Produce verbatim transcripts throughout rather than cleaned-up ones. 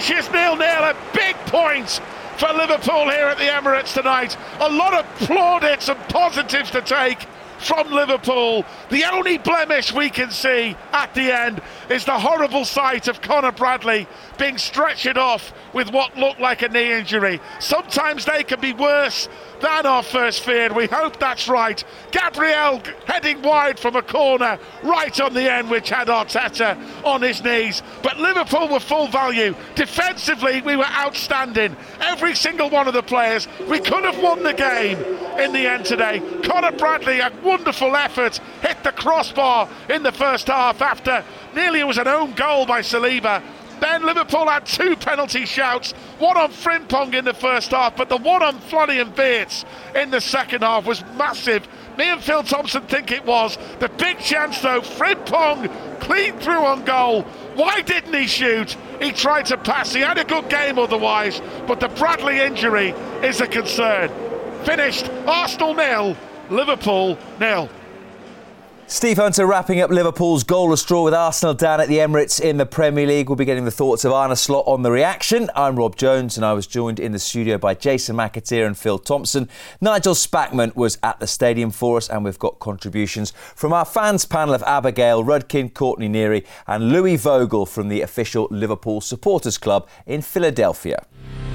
finishes nil nil. A big point for Liverpool here at the Emirates tonight. A lot of plaudits and positives to take from Liverpool. The only blemish we can see at the end is the horrible sight of Conor Bradley being stretchered off with what looked like a knee injury. Sometimes they can be worse than our first feared. We hope that's right. Gabriel heading wide from a corner right on the end, which had Arteta on his knees. But Liverpool were full value. Defensively, we were outstanding. Every single one of the players. We could have won the game in the end today. Conor Bradley, a wonderful effort, hit the crossbar in the first half after nearly it was an own goal by Saliba. Then Liverpool had two penalty shouts, one on Frimpong in the first half, but the one on Florian Wirtz in the second half was massive. Me and Phil Thompson think it was. The big chance though, Frimpong clean through on goal. Why didn't he shoot? He tried to pass, he had a good game otherwise, but the Bradley injury is a concern. Finished, Arsenal nil, Liverpool nil. Steve Hunter wrapping up Liverpool's goalless draw with Arsenal down at the Emirates in the Premier League. We'll be getting the thoughts of Arne Slot on the reaction. I'm Rob Jones and I was joined in the studio by Jason McAteer and Phil Thompson. Nigel Spackman was at the stadium for us, and we've got contributions from our fans panel of Abigail Rudkin, Courtney Neary and Louis Vogel from the official Liverpool Supporters Club in Philadelphia.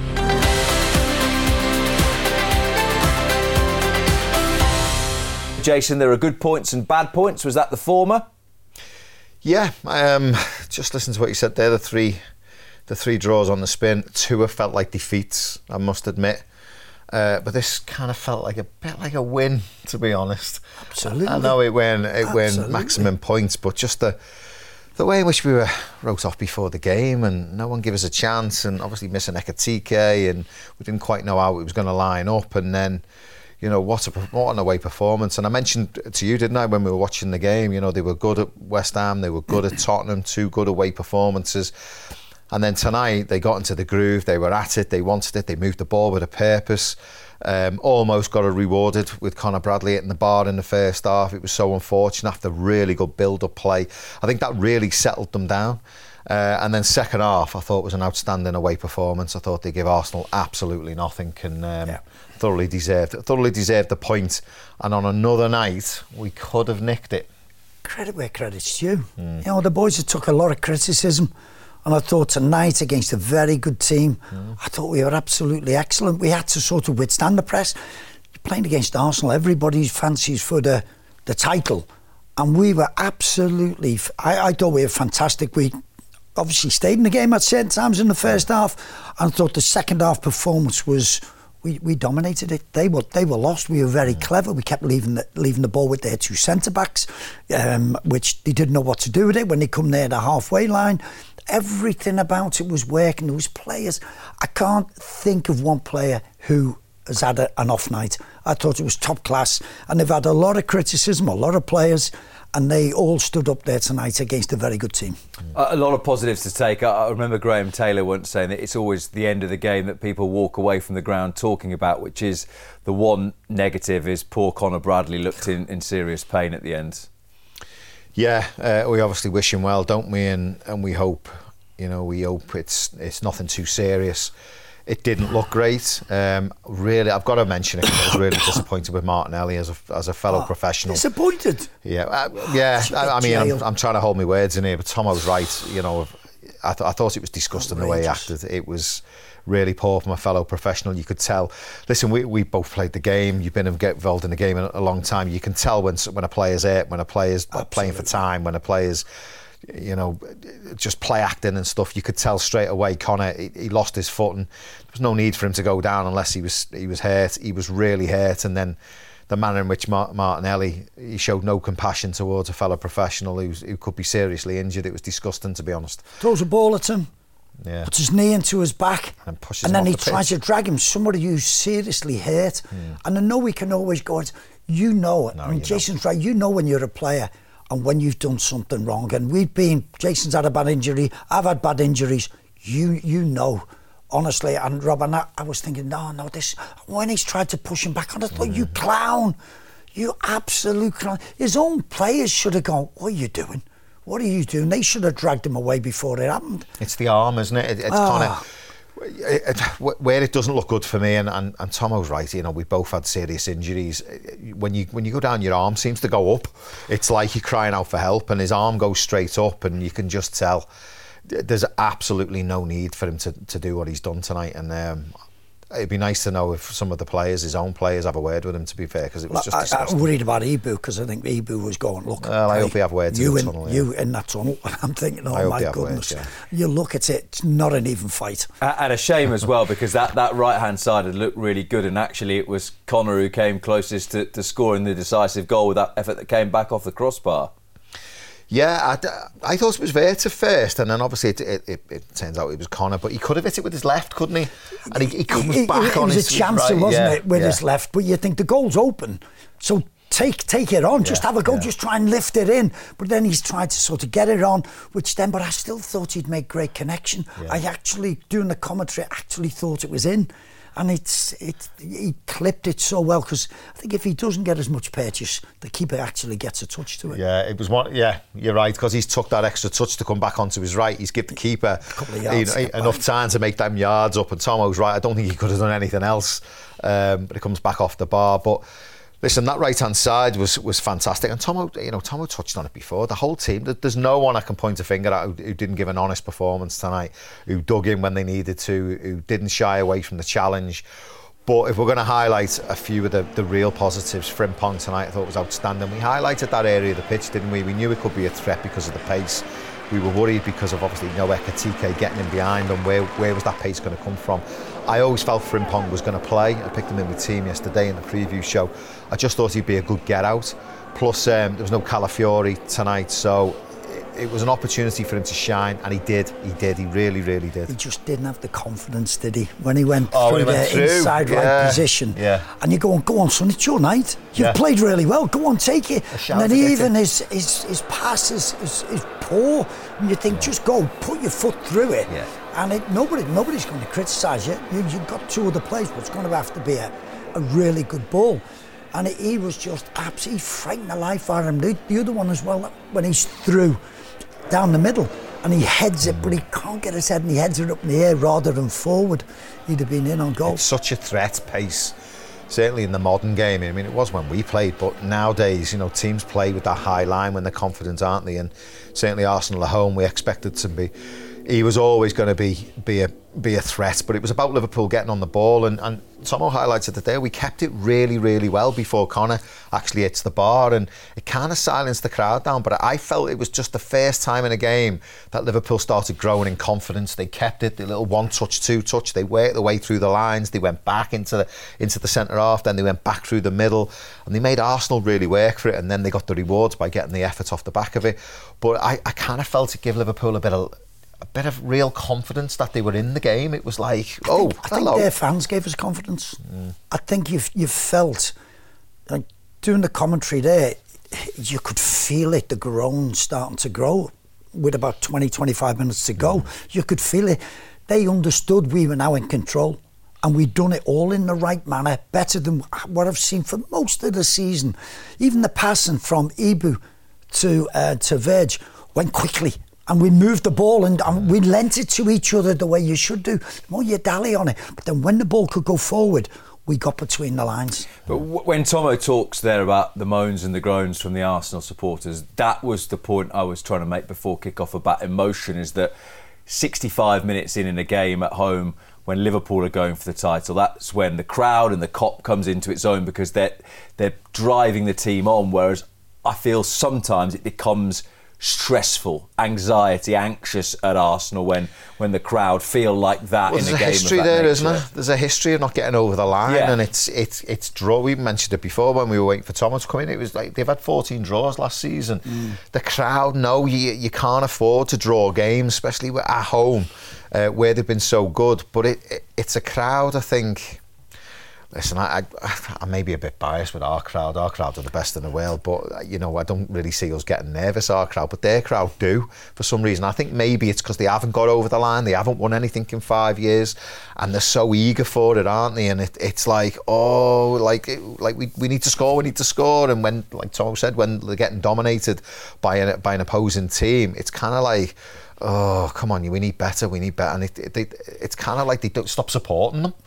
Jason, there are good points and bad points. Was that the former? Yeah, um, just listen to what you said there. The three, the three draws on the spin. Two have felt like defeats, I must admit. Uh, but this kind of felt like a bit like a win, to be honest. Absolutely. I know it went, it went maximum points, but just the the way in which we were wrote off before the game, and no one gave us a chance, and obviously missing Ekitike, and we didn't quite know how it was going to line up, and then. You know, what a what an away performance. And I mentioned to you, didn't I, when we were watching the game, you know, they were good at West Ham, they were good at Tottenham, two good away performances. And then tonight, they got into the groove, they were at it, they wanted it, they moved the ball with a purpose. Um, almost got it rewarded with Conor Bradley hitting the bar in the first half. It was so unfortunate after really good build-up play. I think that really settled them down. Uh, and then second half, I thought was an outstanding away performance. I thought they gave Arsenal absolutely nothing and um, yeah. thoroughly deserved thoroughly deserved the point. And on another night, we could have nicked it. Credit where credit's due. Mm. You know, the boys have took a lot of criticism, and I thought tonight against a very good team, mm. I thought we were absolutely excellent. We had to sort of withstand the press. You're playing against Arsenal, everybody fancies for the the title, and we were absolutely. I, I thought we were fantastic. We. Obviously stayed in the game at certain times in the first half, and I thought the second half performance was we, we dominated it. They were they were lost. We were very mm. clever. We kept leaving the leaving the ball with their two centre backs, um, which they didn't know what to do with it when they come near the halfway line. Everything about it was working. There was players. I can't think of one player who has had a, an off night. I thought it was top class, and they've had a lot of criticism, a lot of players. And they all stood up there tonight against a very good team. A lot of positives to take. I remember Graham Taylor once saying that it's always the end of the game that people walk away from the ground talking about, which is the one negative is poor Conor Bradley looked in, in serious pain at the end. Yeah, uh, we obviously wish him well, don't we? And and we hope, you know, we hope it's it's nothing too serious. It didn't look great. Um, really, I've got to mention it because I was really disappointed with Martinelli as a as a fellow oh, professional. Disappointed? Yeah, uh, yeah. I, I mean, I'm, I'm trying to hold my words in here, but Tom, I was right. You know, I, th- I thought it was disgusting Outrageous. the way he acted. It was really poor from a fellow professional. You could tell. Listen, we we both played the game. You've been involved in the game in a long time. You can tell when when a player's hurt, when a player's Absolutely. playing for time, when a player's you know, just play acting and stuff. You could tell straight away Conor, he, he lost his footing. There was no need for him to go down unless he was he was hurt. He was really hurt, and then the manner in which Martinelli, he showed no compassion towards a fellow professional who, who could be seriously injured. It was disgusting, to be honest. Throws a ball at him, yeah. puts his knee into his back, and, pushes and then him he off the tries pitch. to drag him. Somebody who's seriously hurt, mm. and I know we can always go. You know it. No, I mean, you Jason's don't. right. You know when you're a player. And when you've done something wrong, and we've been, Jason's had a bad injury, I've had bad injuries, you you know, honestly. And Rob, and I, I was thinking, no, no, this, when he's tried to push him back on, I thought, mm. you clown, you absolute clown. His own players should have gone, what are you doing? what are you doing? They should have dragged him away before it happened. It's the arm, isn't it? it it's Oh. kind of... It, it, where it doesn't look good for me, and, and, and Tomo's right, you know, we both had serious injuries. When you when you go down, your arm seems to go up. It's like you're crying out for help, and his arm goes straight up, and you can just tell there's absolutely no need for him to, to do what he's done tonight. And um, it'd be nice to know if some of the players, his own players, have a word with him, to be fair, because it was just I, disgusting. I'm worried about Ibu, because I think Ibu was going, look, Well, I hey, hope we have words in you the in, tunnel, yeah. You in that tunnel. I'm thinking, I oh hope my they have goodness. words, You look at it, it's not an even fight. And a shame as well, because that, that right-hand side had looked really good, and actually it was Connor who came closest to, to scoring the decisive goal with that effort that came back off the crossbar. Yeah, I, I thought it was Verta first, and then obviously it, it, it, it turns out it was Connor, but he could have hit it with his left, couldn't he? And he, he comes it, back it, on it was his a chance, right, wasn't yeah, it, with yeah. his left? But you think the goal's open, so take take it on, just Yeah, have a go, yeah. just try and lift it in. But then he's tried to sort of get it on, which then, but I still thought he'd make great connection. Yeah. I actually, doing the commentary, actually thought it was in. And it's it he clipped it so well, because I think if he doesn't get as much purchase, the keeper actually gets a touch to it. Yeah, it was one. Yeah, you're right, because he's took that extra touch to come back onto his right. He's given the keeper couple of yards you know, to get enough by. time to make them yards up. And Tomo's right. I don't think he could have done anything else. Um, but it comes back off the bar. But listen, that right hand side was was fantastic. And Tomo, you know, Tomo touched on it before. The whole team. There's no one I can point a finger at who, who didn't give an honest performance tonight. Who dug in when they needed to. Who didn't shy away from the challenge. But if we're going to highlight a few of the, the real positives, Frimpong tonight I thought was outstanding. We highlighted that area of the pitch, didn't we? We knew it could be a threat because of the pace. We were worried because of obviously no Ekitike getting in behind, and where, where was that pace going to come from? I always felt Frimpong was going to play. I picked him in the team yesterday in the preview show. I just thought he'd be a good get out. Plus um, there was no Calafiori tonight, so it was an opportunity for him to shine, and he did. He did. He really, really did. He just didn't have the confidence, did he? When he went Oh, through when he went the through, inside yeah, right position, yeah. and you go on, go on, son, it's your night. You've Yeah. played really well. Go on, take it. A shout And to then get even it. his his his pass is, is, is poor, and you think, just go, put your foot through it. Yeah. And it, nobody nobody's going to criticise you. you. You've got two other players, but it's going to have to be a, a really good ball. And it, he was just absolutely frightened the life out of him. The, the other one as well, when he's through down the middle, and he heads it, but he can't get his head, and he heads it up in the air rather than forward. He'd have been in on goal. It's such a threat pace, certainly in the modern game. I mean, it was when we played, but nowadays, you know, teams play with that high line when they're confident, aren't they? And certainly Arsenal at home, we expected to be. He was always going to be be a be a threat, but it was about Liverpool getting on the ball, and, and Tomo highlighted today, we kept it really, really well before Connor actually hits the bar, and it kind of silenced the crowd down. But I felt it was just the first time in a game that Liverpool started growing in confidence. They kept it, the little one touch, two touch, they worked their way through the lines, they went back into the into the centre half, then they went back through the middle, and they made Arsenal really work for it, and then they got the rewards by getting the effort off the back of it. But I, I kind of felt it gave Liverpool a bit of a bit of real confidence that they were in the game. It was like, oh, I think hello. their fans gave us confidence. Mm. I think you've you've felt, like doing the commentary there, you could feel it, the groan starting to grow with about twenty, twenty-five minutes to go. Mm. You could feel it. They understood we were now in control, and we'd done it all in the right manner, better than what I've seen for most of the season. Even the passing from Ibu to uh, to Verge went quickly. And we moved the ball, and, and we lent it to each other the way you should do. The more you dally on it. But then when the ball could go forward, we got between the lines. But w- when Tomo talks there about the moans and the groans from the Arsenal supporters, that was the point I was trying to make before kick-off about emotion, is that sixty-five minutes in in a game at home, when Liverpool are going for the title, that's when the crowd and the cop comes into its own, because they're, they're driving the team on, whereas I feel sometimes it becomes stressful, anxiety, anxious at Arsenal when when the crowd feel like that well, in a there's game a history of that there, nature. isn't there? There's a history of not getting over the line, Yeah. and it's it's it's draw. We mentioned it before when we were waiting for Thomas to come in. It was like they've had fourteen draws last season. Mm. The crowd know you you can't afford to draw games, especially at home, uh, where they've been so good. But it, it it's a crowd, I think. Listen, I, I, I may be a bit biased with our crowd. Our crowd are the best in the world, but, you know, I don't really see us getting nervous, our crowd. But their crowd do, for some reason. I think maybe it's because they haven't got over the line. They haven't won anything in five years. And they're so eager for it, aren't they? And it, it's like, oh, like like we, we need to score, we need to score. And when, like Tom said, when they're getting dominated by an, by an opposing team, it's kind of like, oh, come on, we need better, we need better. And it, it, it, it's kind of like they don't stop supporting them.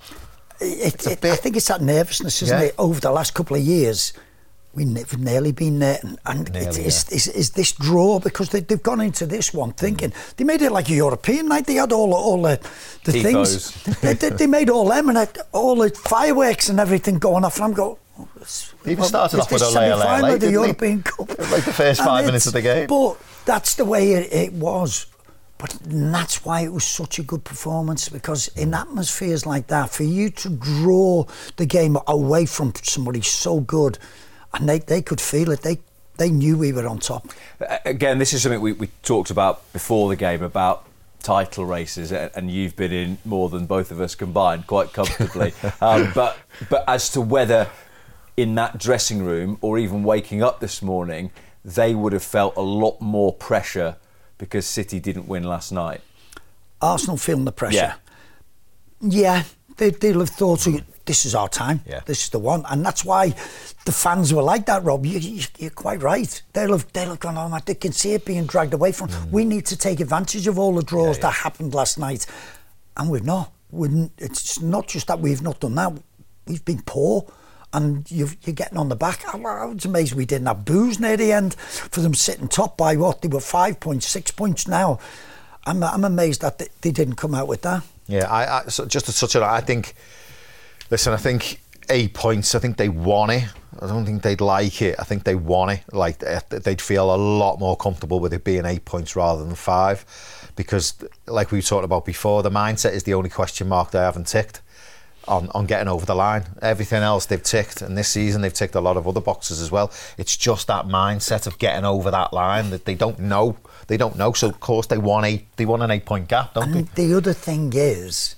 It, it, I think it's that nervousness, isn't yeah. it? Over the last couple of years, we've nearly been there, and, and nearly, it, is, yeah. is, is this draw because they, they've gone into this one thinking mm. they made it like a European night. They had all all the, the things. they, they, they made all them and had all the fireworks and everything going off. And I'm going. Oh, they even started off with a semi-final of the European Cup, like the first five minutes of the game. But that's the way it, it was. But that's why it was such a good performance, because in atmospheres like that, for you to draw the game away from somebody so good, and they, they could feel it, they they knew we were on top. Again, this is something we, we talked about before the game, about title races, and you've been in more than both of us combined, quite comfortably. um, but but as to whether in that dressing room, or even waking up this morning, they would have felt a lot more pressure because City didn't win last night. Arsenal feeling the pressure. Yeah. Yeah, they, they'll have thought, this is our time, yeah. this is the one. And that's why the fans were like that, Rob. You, you, you're quite right. They'll have, they'll have gone, oh, man, they can see it being dragged away from. Mm. We need to take advantage of all the draws yeah, yeah. that happened last night. And we've not. We're, it's not just that we've not done that. We've been poor. And you've, you're getting on the back. I, I was amazed we didn't have booze near the end for them sitting top by what? They were five points, six points now. I'm, I'm amazed that they, they didn't come out with that. Yeah, I, I so just to touch on it, I think, listen, I think eight points, I think they won it. I don't think they'd like it. I think they won it. Like, they'd feel a lot more comfortable with it being eight points rather than five. Because, like we talked about before, the mindset is the only question mark they haven't ticked. On, on getting over the line. Everything else they've ticked, and this season they've ticked a lot of other boxes as well. It's just that mindset of getting over that line that they don't know. They don't know. So of course they won eight. They won an eight-point gap, don't and they? The other thing is,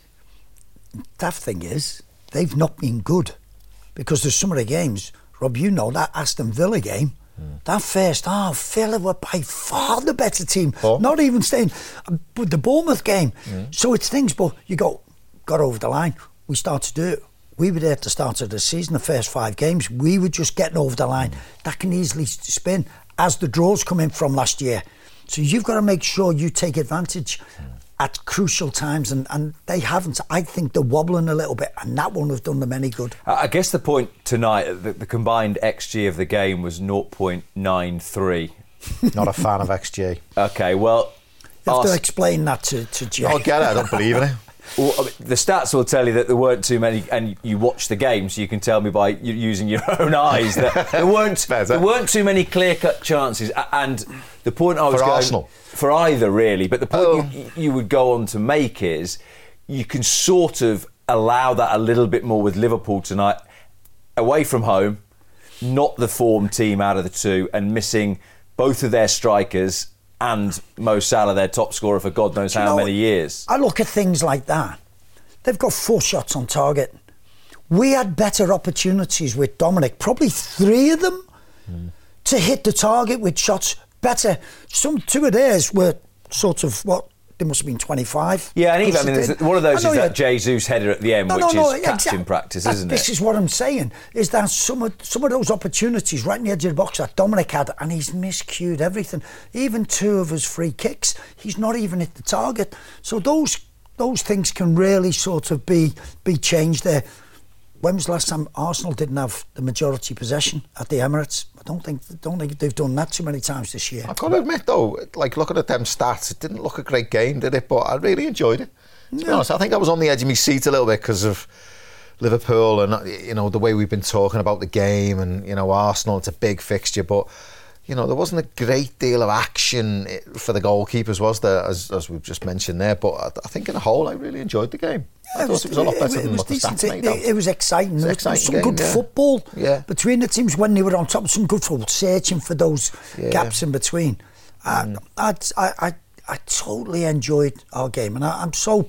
that thing is, they've not been good, because there's some of the games, Rob, you know that Aston Villa game. Mm. That first half, Villa were by far the better team. Oh. Not even staying. But the Bournemouth game. Mm. So it's things, but you go, got over the line. We started to do it. We were there at the start of the season, the first five games. We were just getting over the line. Mm. That can easily spin as the draws come in from last year. So you've got to make sure you take advantage mm. at crucial times, and, and they haven't. I think they're wobbling a little bit, and that won't have done them any good. I guess the point tonight, the, the combined X G of the game was zero point nine three. Not a fan of X G. OK, well... You have Ars- to explain that to, to Jay. I'll get it, I don't believe in it. Well, I mean, the stats will tell you that there weren't too many, and you watch the game, so you can tell me by using your own eyes that there weren't there weren't too many clear-cut chances. And the point I was for going Arsenal. For either, really, but the point oh. you, you would go on to make is you can sort of allow that a little bit more with Liverpool tonight, away from home, not the form team out of the two, and missing both of their strikers and Mo Salah, their top scorer for God knows how many years. I look at things like that. They've got four shots on target. We had better opportunities with Dominic, probably three of them, mm. to hit the target with shots better. Some two of theirs were sort of, what, they must have been twenty-five. Yeah, and even, I mean, there's, one of those is that Jesus header at the end, no, which no, no, is catching exactly. practice, that, isn't this it? This is what I'm saying, is that some of, some of those opportunities right in the edge of the box that Dominic had, and he's miscued everything. Even two of his free kicks, he's not even hit the target. So those those things can really sort of be be changed there. When was the last time Arsenal didn't have the majority possession at the Emirates? I don't think don't think they've done that too many times this year. I've got to admit though, like looking at them stats, it didn't look a great game, did it? But I really enjoyed it. To yeah. be honest, I think I was on the edge of my seat a little bit because of Liverpool and, you know, the way we've been talking about the game, and, you know, Arsenal, it's a big fixture, but, you know, there wasn't a great deal of action for the goalkeepers, was there, as, as we've just mentioned there. But I, I think in a whole, I really enjoyed the game. I it thought was, it was a lot better it, than it what the stats made out. It, it was exciting. It was there exciting was some game, good yeah. football yeah. between the teams when they were on top. Some good football, searching for those yeah. gaps in between. Uh, mm. I, I, I, I totally enjoyed our game, and I, I'm so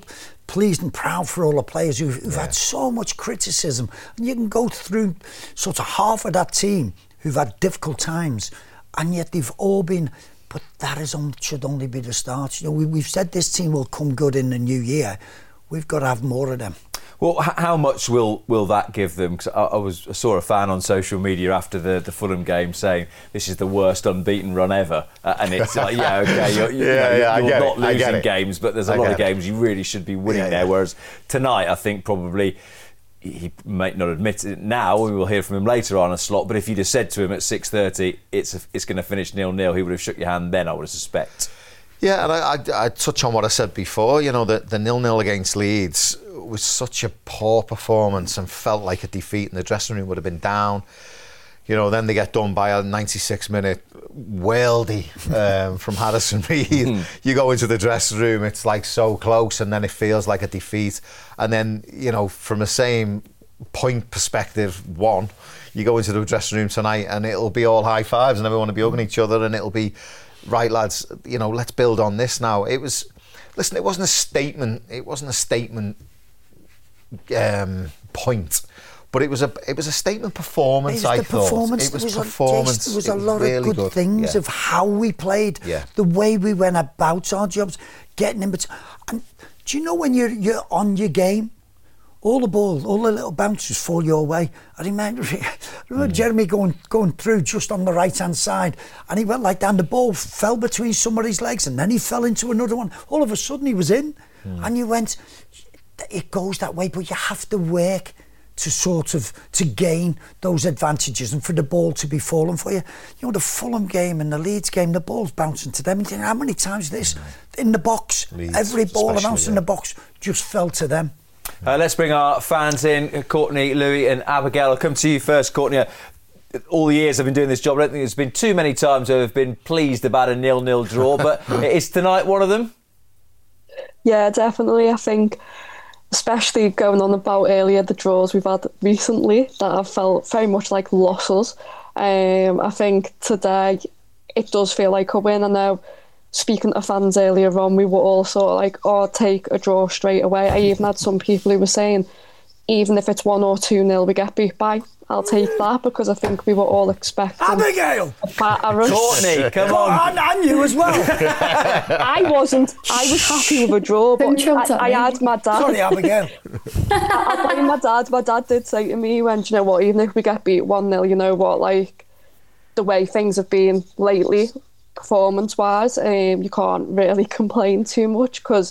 pleased and proud for all the players who've, who've yeah. had so much criticism. And you can go through sort of half of that team who've had difficult times, and yet they've all been... But that is on, should only be the start. You know, we, we've said this team will come good in the new year. We've got to have more of them. Well, h- how much will, will that give them? Because I, I was I saw a fan on social media after the, the Fulham game saying this is the worst unbeaten run ever, uh, and it's like, yeah, okay, you're, you, yeah, you know, yeah, you're not it. losing games, but there's a I lot of it. games you really should be winning yeah, there. Yeah. Whereas tonight, I think probably he might not admit it now. We will hear from him later on a slot. But if you'd have said to him at six thirty, it's a, it's going to finish nil nil, he would have shook your hand then, I would suspect. Yeah, and I, I, I touch on what I said before. You know, the, the nil nil against Leeds was such a poor performance and felt like a defeat, and the dressing room would have been down. You know, then they get done by a ninety-six minute worldie um, from Harrison Reed. You go into the dressing room, it's like so close, and then it feels like a defeat. And then, you know, from the same point perspective, one, you go into the dressing room tonight and it'll be all high fives and everyone will be hugging each other, and it'll be, right, lads, you know, let's build on this now. It was, listen, it wasn't a statement, it wasn't a statement um, point. But it was a it was a statement performance. I thought performance. it was, was performance. A, there was it a was lot really of good, good things yeah. of how we played, yeah. the way we went about our jobs, getting in between. And do you know when you're you're on your game, all the ball, all the little bounces fall your way. I remember, I remember mm. Jeremy going going through just on the right hand side, and he went like that, and the ball fell between somebody's legs, and then he fell into another one. All of a sudden, he was in, mm. and you went. It goes that way, but you have to work to sort of to gain those advantages and for the ball to be falling for you. You know, the Fulham game and the Leeds game, the ball's bouncing to them. You think, how many times this in the box, Leeds, every ball announced yeah. in the box just fell to them. Uh, let's bring our fans in, Courtney, Louis and Abigail. I'll come to you first, Courtney. All the years I've been doing this job, I don't think there's been too many times where I've been pleased about a nil-nil draw, but is tonight one of them? Yeah, definitely. I think especially going on about earlier the draws we've had recently that have felt very much like losses. Um, I think today it does feel like a win. I know speaking to fans earlier on, we were all sort of like, oh, take a draw straight away. I even had some people who were saying, even if it's one or two nil we get beat by, I'll take that, because I think we were all expecting Abigail! a batter us. Courtney, come on. And, and you as well. I wasn't. I was happy with a draw, but I, I had my dad. Sorry, Abigail. I blame my dad. My dad did say to me, when, you know what, even if we get beat one nil, you know what, like, the way things have been lately, performance-wise, um, you can't really complain too much, because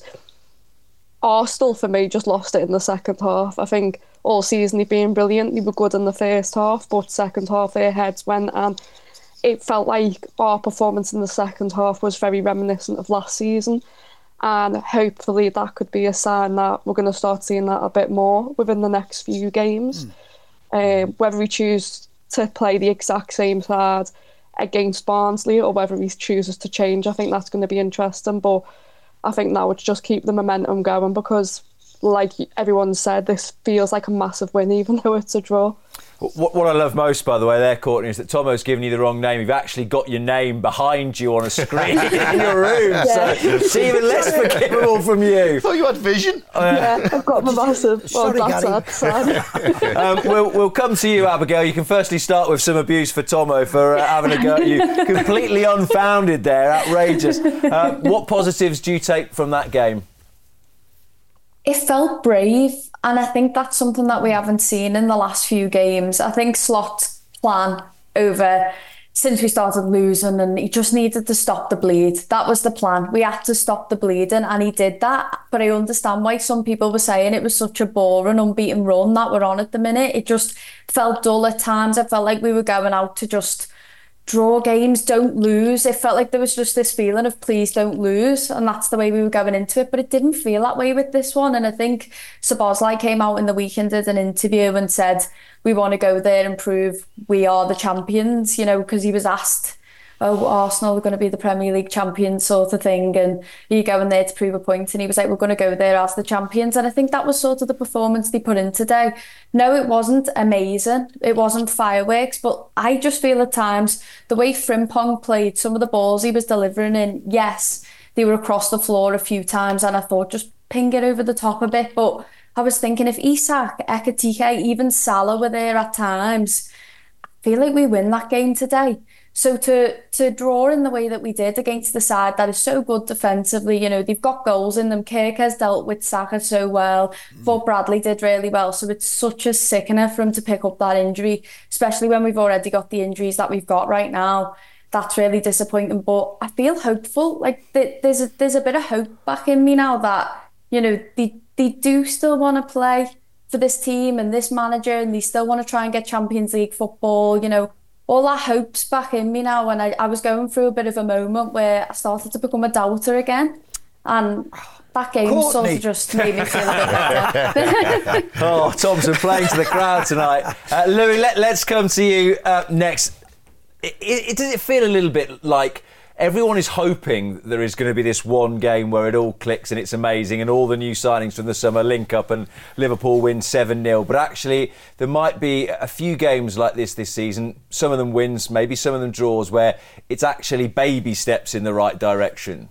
Arsenal, for me, just lost it in the second half. I think all season they've been brilliant. They were good in the first half, but second half their heads went, and it felt like our performance in the second half was very reminiscent of last season. And hopefully that could be a sign that we're going to start seeing that a bit more within the next few games. Mm. Um, whether we choose to play the exact same side against Barnsley or whether he chooses to change, I think that's going to be interesting. But I think now it's just keep the momentum going, because like everyone said, this feels like a massive win even though it's a draw. What, what I love most, by the way, there, Courtney, is that Tomo's given you the wrong name. You've actually got your name behind you on a screen in your room. Yeah. So it's even less forgivable from you. I thought you had vision. Uh, yeah, I've got my massive... Well, Sorry, that's sad. um, we'll, we'll come to you, Abigail. You can firstly start with some abuse for Tomo for uh, having a go at you. Completely unfounded there, outrageous. Uh, what positives do you take from that game? It felt brave, and I think that's something that we haven't seen in the last few games. I think Slot's plan over since we started losing, and he just needed to stop the bleed. That was the plan. We had to stop the bleeding, and he did that. But I understand why some people were saying it was such a boring, unbeaten run that we're on at the minute. It just felt dull at times. I felt like we were going out to just draw games, don't lose. It felt like there was just this feeling of please don't lose, and that's the way we were going into it, but it didn't feel that way with this one. And I think Szoboszlai came out in the weekend, did an interview and said we want to go there and prove we are the champions, you know, because he was asked, oh, Arsenal are going to be the Premier League champions sort of thing, and are you going there to prove a point? And he was like, we're going to go there as the champions. And I think that was sort of the performance they put in today. No, it wasn't amazing, it wasn't fireworks, but I just feel at times the way Frimpong played, some of the balls he was delivering in, yes, they were across the floor a few times, and I thought just ping it over the top a bit. But I was thinking if Isak, Ekitike, even Salah were there at times, I feel like we win that game today. So to to draw in the way that we did against the side that is so good defensively, you know, they've got goals in them. Kirk has dealt with Saka so well. Mm. Thought Bradley did really well. So it's such a sickener for him to pick up that injury, especially when we've already got the injuries that we've got right now. That's really disappointing. But I feel hopeful. Like there's a, there's a bit of hope back in me now that, you know, they, they do still want to play for this team and this manager, and they still want to try and get Champions League football, you know. All that hope's back in me now, and I, I was going through a bit of a moment where I started to become a doubter again, and that game Courtney. sort of just made me feel a bit better. Oh, Thompson playing to the crowd tonight. Uh, Louis, let, let's come to you uh, next. It, it, does it feel a little bit like everyone is hoping there is going to be this one game where it all clicks and it's amazing and all the new signings from the summer link up and Liverpool win seven nil, but actually there might be a few games like this this season, some of them wins, maybe some of them draws, where it's actually baby steps in the right direction?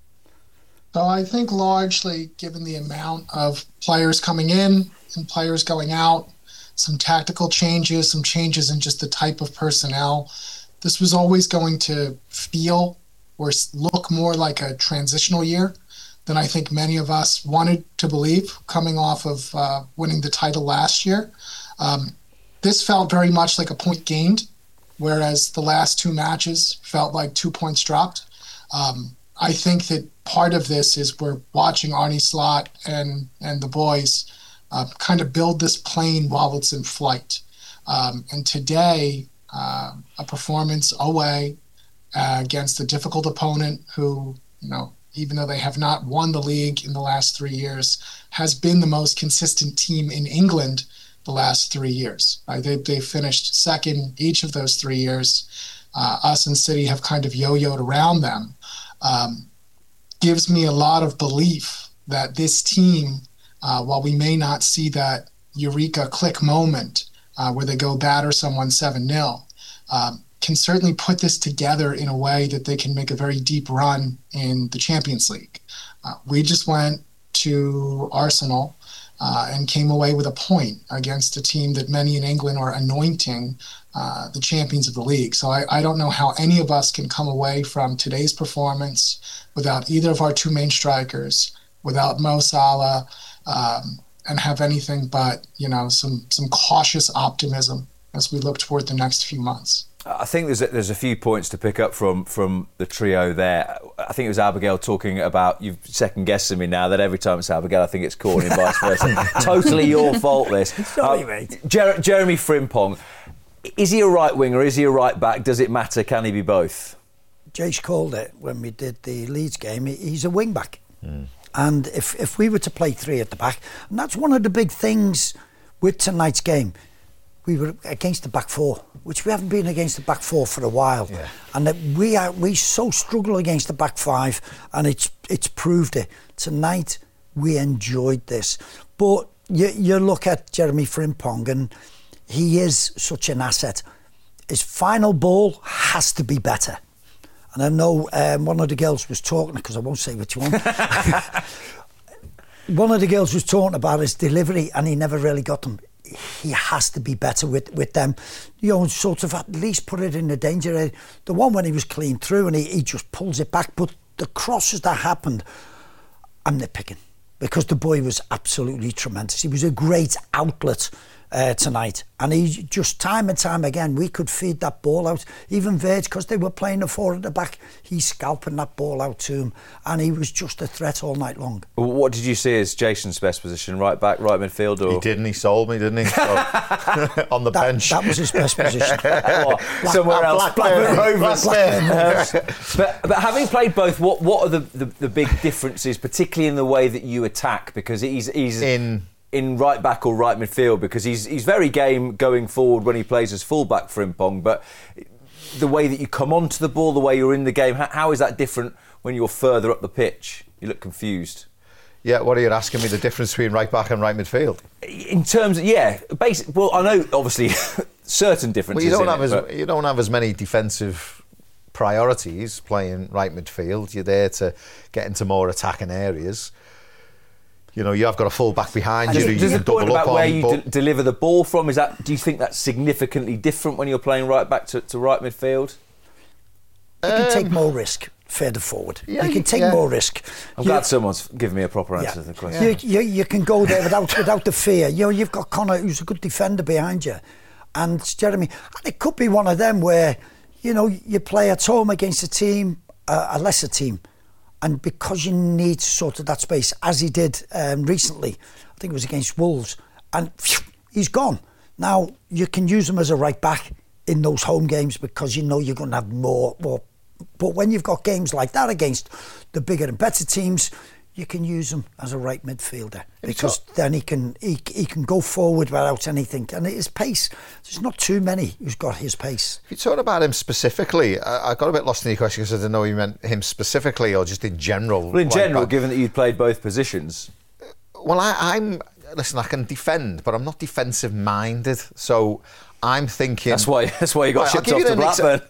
So I think largely, given the amount of players coming in and players going out, some tactical changes, some changes in just the type of personnel, this was always going to feel or look more like a transitional year than I think many of us wanted to believe coming off of uh, winning the title last year. Um, this felt very much like a point gained, whereas the last two matches felt like two points dropped. Um, I think that part of this is we're watching Arne Slot and, and the boys uh, kind of build this plane while it's in flight. Um, and today, Uh, a performance away uh, against a difficult opponent who, you know, even though they have not won the league in the last three years, has been the most consistent team in England the last three years. Uh, they, they finished second each of those three years. Uh, us and City have kind of yo-yoed around them. Um, gives me a lot of belief that this team, uh, while we may not see that eureka click moment, Uh, where they go batter someone seven nil, um, can certainly put this together in a way that they can make a very deep run in the Champions League. Uh, we just went to Arsenal uh, and came away with a point against a team that many in England are anointing uh, the champions of the league. So I, I don't know how any of us can come away from today's performance without either of our two main strikers, without Mo Salah, um, and have anything but, you know, some some cautious optimism as we look toward the next few months. I think there's a, there's a few points to pick up from from the trio there. I think it was Abigail talking about, you've second guessing me now that every time it's Abigail I think it's Courtney and vice versa. Totally your fault this. Sorry, uh, mate. Jer- Jeremy Frimpong, is he a right winger? Is he a right back? Does it matter? Can he be both? Jace called it when we did the Leeds game. He's a wing back. Mm. And if, if we were to play three at the back, and that's one of the big things with tonight's game, we were against the back four, which we haven't been against the back four for a while. Yeah. And that we are we so struggle against the back five, and it's it's proved it. Tonight, we enjoyed this. But you, you look at Jeremy Frimpong, and he is such an asset. His final ball has to be better. And I know um, one of the girls was talking, because I won't say which one. One of the girls was talking about his delivery, and he never really got them. He has to be better with, with them. You know, sort of at least put it in the danger area. The one when he was clean through and he, he just pulls it back. But the crosses that happened, I'm nitpicking, because the boy was absolutely tremendous. He was a great outlet uh, tonight. And he just, time and time again, we could feed that ball out. Even Verge, because they were playing the four at the back, he's scalping that ball out to him. And he was just a threat all night long. What did you see as Jason's best position? Right back, right midfield? Or? He didn't. He sold me, didn't he? So, on the that, bench. That was his best position. Black, Somewhere else. Blackburn Rovers. Um, but, but having played both, what, what are the, the, the big differences, particularly in the way that you attack? Because he's... he's in... in right back or right midfield, because he's he's very game going forward when he plays as full back for Frimpong, but the way that you come onto the ball, the way you're in the game, how, how is that different when you're further up the pitch? You look confused. Yeah, what are you asking me, the difference between right back and right midfield? In terms of, yeah, basic, well, I know obviously certain differences. Well, you don't have it, as but... you don't have as many defensive priorities playing right midfield. You're there to get into more attacking areas. You know, you have got a full back behind you. Does, you does can the point double up about where on, you but- de- deliver the ball from, is that? Do you think that's significantly different when you're playing right back to, to right midfield? You can take Um, more risk further forward. yeah, you can take yeah. more risk. I'm You- glad someone's given me a proper answer Yeah. to the question. You, you, you can go there without without the fear. You know, you've got Connor, who's a good defender behind you, and Jeremy. And it could be one of them where, you know, you play at home against a team, uh, a lesser team, and because you need sort of that space, as he did um, recently, I think it was against Wolves, and phew, he's gone. Now you can use him as a right back in those home games because you know you're going to have more more. But when you've got games like that against the bigger and better teams, you can use him as a right midfielder because then he can he, he can go forward without anything. And his pace, there's not too many who's got his pace. If you talk about him specifically, I, I got a bit lost in your question because I didn't know you meant him specifically or just in general. Well, in like general, that. given that you'd played both positions. Well, I, I'm listen. I can defend, but I'm not defensive minded. So I'm thinking That's why. That's why you got Right, I'll shipped give off you to an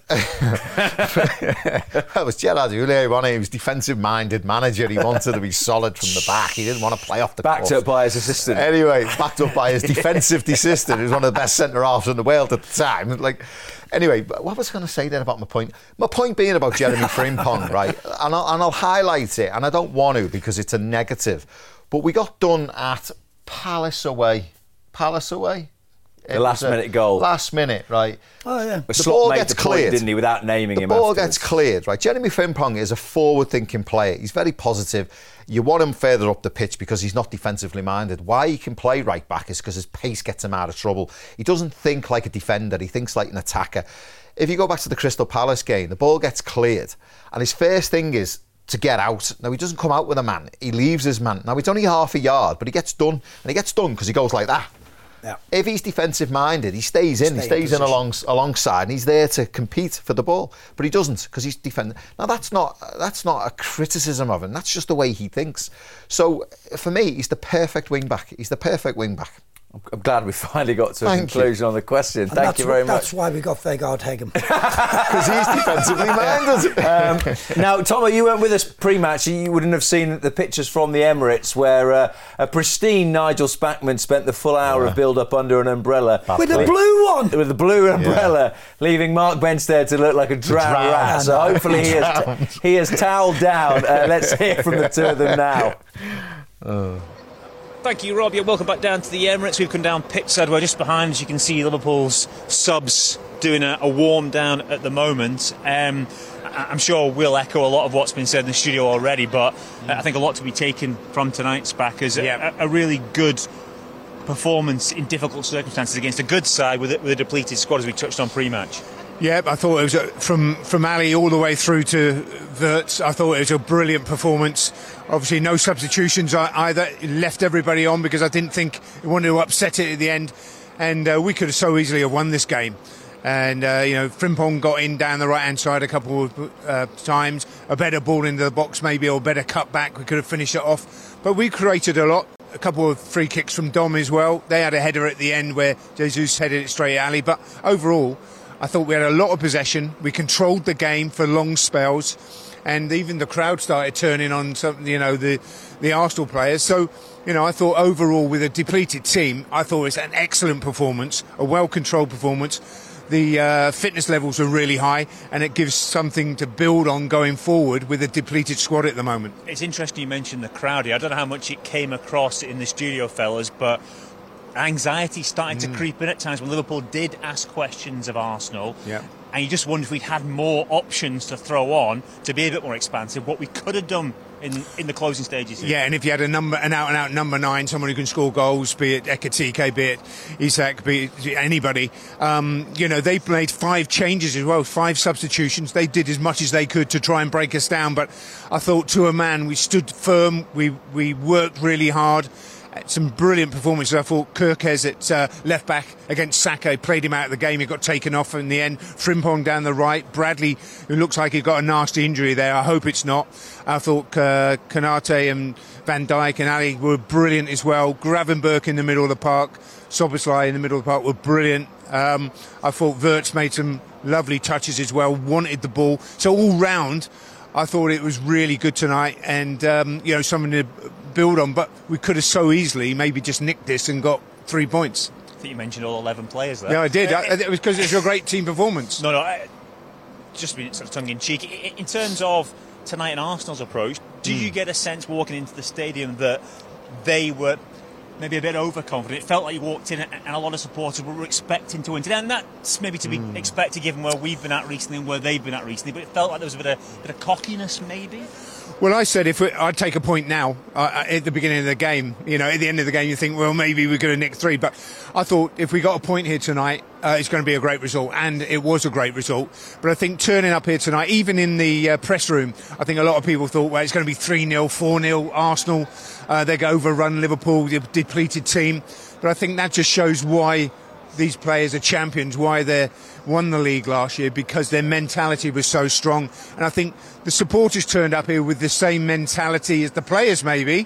Blackburn. That was Gerard Houllier, wasn't he? He was defensive-minded manager. He wanted to be solid from the back. He didn't want to play off the Backed cuff. up by his assistant. Anyway, backed up by his defensive assistant, who was one of the best centre-halves in the world at the time. Like, anyway, what was I going to say then about my point? My point being about Jeremy Frimpong, right? And I'll, and I'll highlight it, and I don't want to because it's a negative. But we got done at Palace away. Palace away? The last minute goal. Last minute, right? Oh yeah. The The Slot ball made gets the point, cleared. didn't he, without naming The him ball afterwards. gets cleared, right? Jeremy Frimpong is a forward-thinking player. He's very positive. You want him further up the pitch because he's not defensively minded. Why he can play right back is because his pace gets him out of trouble. He doesn't think like a defender. He thinks like an attacker. If you go back to the Crystal Palace game, the ball gets cleared, and his first thing is to get out. Now, he doesn't come out with a man. He leaves his man. Now, it's only half a yard, but he gets done. And he gets done because he goes like that. Yeah. If he's defensive minded, he stays in. Stay he stays in, in along, alongside, and he's there to compete for the ball. But he doesn't because he's defending. Now that's not that's not a criticism of him. That's just the way he thinks. So for me, he's the perfect wing back. He's the perfect wing back. I'm glad we finally got to a Thank conclusion on the question. And Thank that's you very wh- much. That's why we got Vegard Hegem. Because he's defensively minded. Um, now, Tomo, you weren't with us pre-match. You wouldn't have seen the pictures from the Emirates where uh, a pristine Nigel Spackman spent the full hour Yeah. of build-up under an umbrella. With a blue one. With the blue umbrella, leaving Mark Bence there to look like a drowned Drowned. rat. So hopefully he has, he has towelled down. Uh, let's hear from the two of them now. Thank you, Rob. Yeah, welcome back down to the Emirates. We've come down pitchside. We're just behind, as you can see, Liverpool's subs doing a, a warm down at the moment. Um, I, I'm sure we'll echo a lot of what's been said in the studio already, but uh, I think a lot to be taken from tonight's back as a, Yeah. a, a really good performance in difficult circumstances against a good side with a, with a depleted squad, as we touched on pre-match. Yeah, I thought it was a, from from Ali all the way through to Wirtz. I thought it was a brilliant performance. Obviously, no substitutions ei- either. Left everybody on because I didn't think we wanted to upset it at the end, and uh, we could have so easily have won this game. And uh, you know, Frimpong got in down the right hand side a couple of uh, times. A better ball into the box, maybe, or a better cut back. We could have finished it off, but we created a lot. A couple of free kicks from Dom as well. They had a header at the end where Jesus headed it straight at Ali. But overall, I thought we had a lot of possession. We controlled the game for long spells, and even the crowd started turning on some, you know, the the Arsenal players. So, you know, I thought overall, with a depleted team, I thought it was an excellent performance, a well-controlled performance. The uh, fitness levels are really high, and it gives something to build on going forward with a depleted squad at the moment. It's interesting you mentioned the crowd here. I don't know how much it came across in the studio, fellas, but anxiety started Mm. to creep in at times when Liverpool did ask questions of Arsenal. Yeah. And you just wonder if we'd had more options to throw on to be a bit more expansive, what we could have done in, in the closing stages here. Yeah, and if you had a number, an out-and-out number nine, someone who can score goals, be it Ekatike, be it Isak, be it anybody, um, you know, they made five changes as well, five substitutions. They did as much as they could to try and break us down, but I thought to a man, we stood firm, we, we worked really hard. Some brilliant performances. I thought Kirkes at uh, left back against Saka played him out of the game. He got taken off in the end. Frimpong down the right. Bradley, who looks like he got a nasty injury there. I hope it's not. I thought uh, Kanate and Van Dijk and Ali were brilliant as well. Gravenberch in the middle of the park. Szoboszlai in the middle of the park were brilliant. Um, I thought Wirtz made some lovely touches as well. Wanted the ball. So all round, I thought it was really good tonight, and um, you know, something to build on. But we could have so easily maybe just nicked this and got three points. I think you mentioned all eleven players there. Yeah, I did. Uh, I, it was because it's a great team performance. No, no, I, just being sort of tongue in cheek. In terms of tonight and Arsenal's approach, do mm. you get a sense walking into the stadium that they were maybe a bit overconfident? It felt like you walked in and a lot of supporters were expecting to win today, and that's maybe to be mm. expected given where we've been at recently and where they've been at recently, but it felt like there was a bit of, bit of cockiness maybe. Well, I said if we, I'd take a point now uh, at the beginning of the game. You know, at the end of the game, you think, well, maybe we're going to nick three. But I thought if we got a point here tonight, uh, it's going to be a great result, and it was a great result. But I think turning up here tonight, even in the uh, press room, I think a lot of people thought, well, it's going to be three nil, four nil, Arsenal. Uh, they go overrun Liverpool, the depleted team. But I think that just shows why these players are champions, why they won the league last year, because their mentality was so strong. And I think the supporters turned up here with the same mentality as the players, maybe,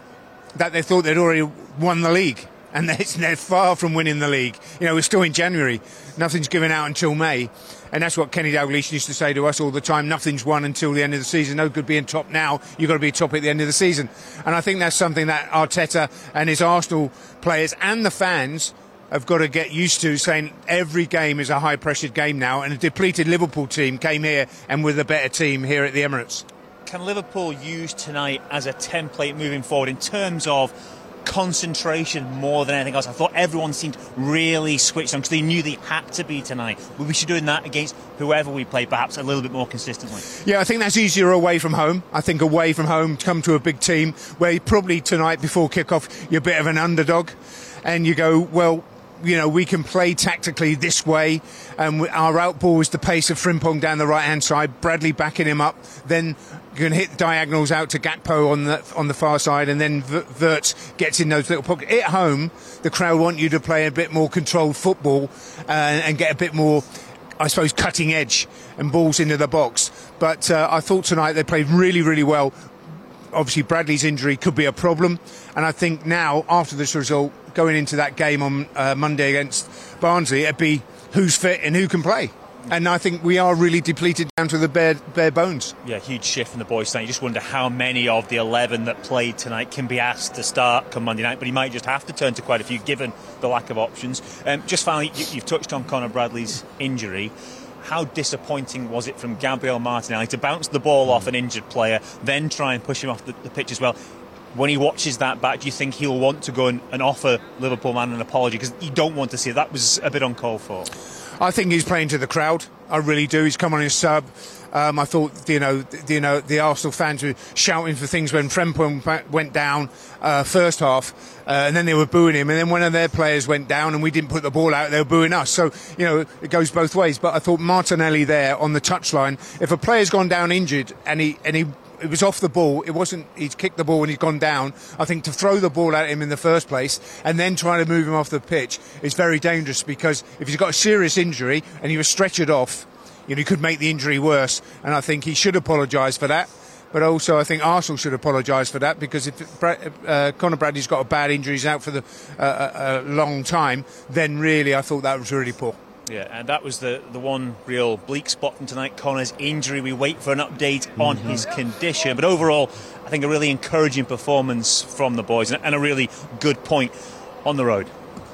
that they thought they'd already won the league. And they're far from winning the league. You know, we're still in January. Nothing's given out until May. And that's what Kenny Dalglish used to say to us all the time. Nothing's won until the end of the season. No good being top now. You've got to be top at the end of the season. And I think that's something that Arteta and his Arsenal players and the fans have got to get used to, saying every game is a high-pressured game now, and a depleted Liverpool team came here and with a better team here at the Emirates. Can Liverpool use tonight as a template moving forward in terms of concentration more than anything else? I thought everyone seemed really switched on because they knew they had to be tonight. We should be doing that against whoever we play, perhaps a little bit more consistently. Yeah, I think that's easier away from home. I think away from home, to come to a big team where you probably tonight before kick-off you're a bit of an underdog, and you go, well, you know, we can play tactically this way, and our out ball is the pace of Frimpong down the right-hand side, Bradley backing him up, then you can hit diagonals out to Gakpo on the on the far side, and then Wirtz gets in those little pockets. At home, the crowd want you to play a bit more controlled football uh, and get a bit more, I suppose, cutting edge and balls into the box. But uh, I thought tonight they played really, really well. Obviously, Bradley's injury could be a problem, and I think now, after this result, going into that game on uh, Monday against Barnsley, it'd be who's fit and who can play. And I think we are really depleted down to the bare, bare bones. Yeah, huge shift from the boys tonight. You just wonder how many of the eleven that played tonight can be asked to start come Monday night, but he might just have to turn to quite a few given the lack of options. Um, just finally, you, you've touched on Conor Bradley's injury. How disappointing was it from Gabriel Martinelli to bounce the ball off an injured player, then try and push him off the, the pitch as well? When he watches that back, do you think he'll want to go and, and offer Liverpool man an apology? Because you don't want to see it. That was a bit uncalled for. I think he's playing to the crowd. I really do. He's come on his sub. Um, I thought, you know, the, you know, the Arsenal fans were shouting for things when Frimpong went down uh, first half, uh, and then they were booing him. And then one of their players went down, and we didn't put the ball out. They were booing us. So, you know, it goes both ways. But I thought Martinelli there on the touchline. If a player's gone down injured and he and he. It was off the ball. It wasn't. He's kicked the ball and he's gone down. I think to throw the ball at him in the first place and then try to move him off the pitch is very dangerous, because if he's got a serious injury and he was stretchered off, you know, he could make the injury worse. And I think he should apologise for that. But also, I think Arsenal should apologise for that, because if uh, Conor Bradley's got a bad injury, he's out for the, uh, a, a long time, then really I thought that was really poor. Yeah, and that was the, the one real bleak spot from tonight, Conor's injury. We wait for an update on mm-hmm. his condition. But overall, I think a really encouraging performance from the boys, and a really good point on the road.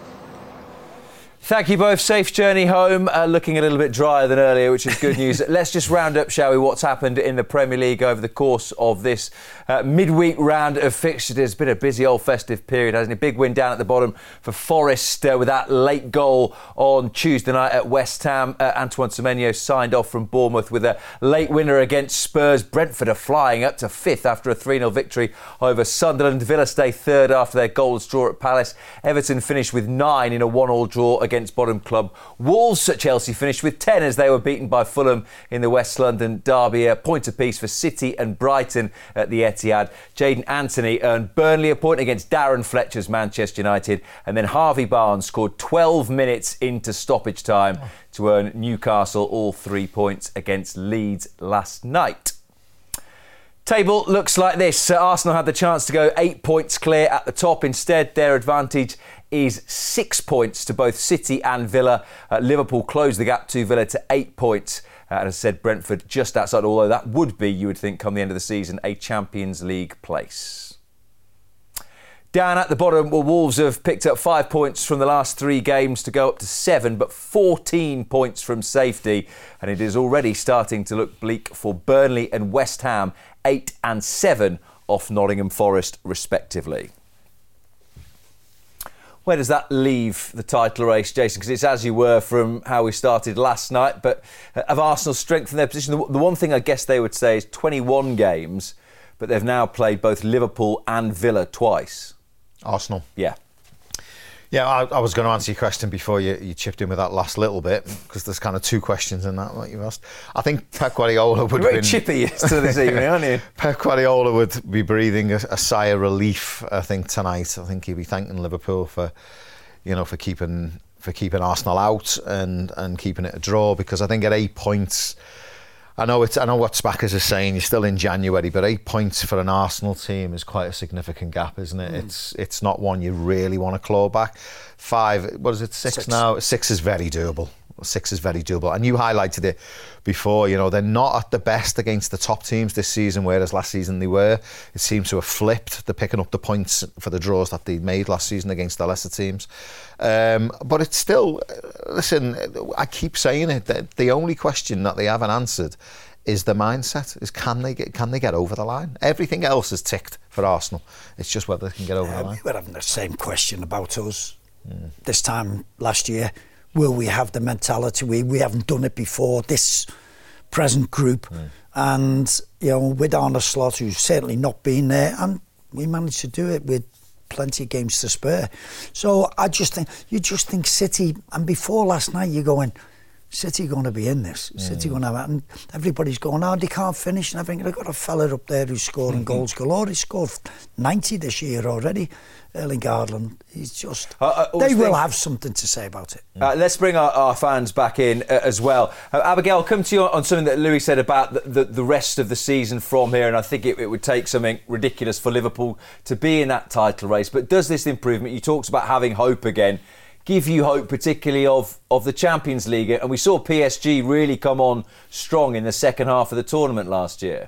Thank you both. Safe journey home. Uh, looking a little bit drier than earlier, which is good news. Let's just round up, shall we, what's happened in the Premier League over the course of this uh, midweek round of fixtures. It's been a busy old festive period, hasn't it? Big win down at the bottom for Forest uh, with that late goal on Tuesday night at West Ham. Uh, Antoine Semenyo signed off from Bournemouth with a late winner against Spurs. Brentford are flying up to fifth after a three nil victory over Sunderland. Villa stay third after their goalless draw at Palace. Everton finished with nine in a one all draw against against bottom club Wolves. At Chelsea finished with ten as they were beaten by Fulham in the West London derby. A point apiece for City and Brighton at the Etihad. Jadon Anthony earned Burnley a point against Darren Fletcher's Manchester United, and then Harvey Barnes scored twelve minutes into stoppage time to earn Newcastle all three points against Leeds last night. Table looks like this. Uh, Arsenal had the chance to go eight points clear at the top. Instead, their advantage is six points to both City and Villa. Uh, Liverpool closed the gap to Villa to eight points Uh, and as I said, Brentford just outside, although that would be, you would think, come the end of the season, a Champions League place. Down at the bottom, well, Wolves have picked up five points from the last three games to go up to seven, but fourteen points from safety. And it is already starting to look bleak for Burnley and West Ham, eight and seven off Nottingham Forest, respectively. Where does that leave the title race, Jason? Because it's as you were from how we started last night, but have Arsenal strengthened their position? The one thing I guess they would say is twenty-one games, but they've now played both Liverpool and Villa twice. Arsenal. Yeah. Yeah, I, I was going to answer your question before you, you chipped in with that last little bit, because there's kind of two questions in that, what you asked. I think Pep Guardiola would You're very been, chippy to this evening, aren't you? Pep Guardiola would be breathing a, a sigh of relief, I think, tonight. I think he'd be thanking Liverpool for, you know, for keeping for keeping Arsenal out and, and keeping it a draw, because I think at eight points, I know it's. I know what Spackers is saying. You're still in January, but eight points for an Arsenal team is quite a significant gap, isn't it? Mm. It's it's not one you really want to claw back. Five. What is it? Six, six now. Six is very doable. Six is very doable. And you highlighted it before. You know, they're not at the best against the top teams this season, whereas last season they were. It seems to have flipped. They're picking up the points for the draws that they made last season against the lesser teams. Um, but it's still, listen, I keep saying it, that the only question that they haven't answered is the mindset, is can they get can they get over the line? Everything else is ticked for Arsenal. It's just whether they can get over uh, the line. We were having the same question about us mm. this time last year. Will we have the mentality? We we haven't done it before, this present group. Mm. And, you know, with Arne Slot, who's certainly not been there, and we managed to do it with plenty of games to spare. So I just think, you just think City, and before last night you're going, City going to be in this. Mm. City going to have, and everybody's going, oh, they can't finish and everything. They've got a fella up there who's scoring mm-hmm. goals galore. He's scored ninety this year already. Erling Haaland, he's just... Uh, they will think, have something to say about it. Uh, let's bring our, our fans back in uh, as well. Uh, Abigail, I'll come to you on, on something that Louis said about the, the, the rest of the season from here, and I think it, it would take something ridiculous for Liverpool to be in that title race. But does this improvement, you talked about having hope again, give you hope particularly of, of the Champions League? And we saw P S G really come on strong in the second half of the tournament last year.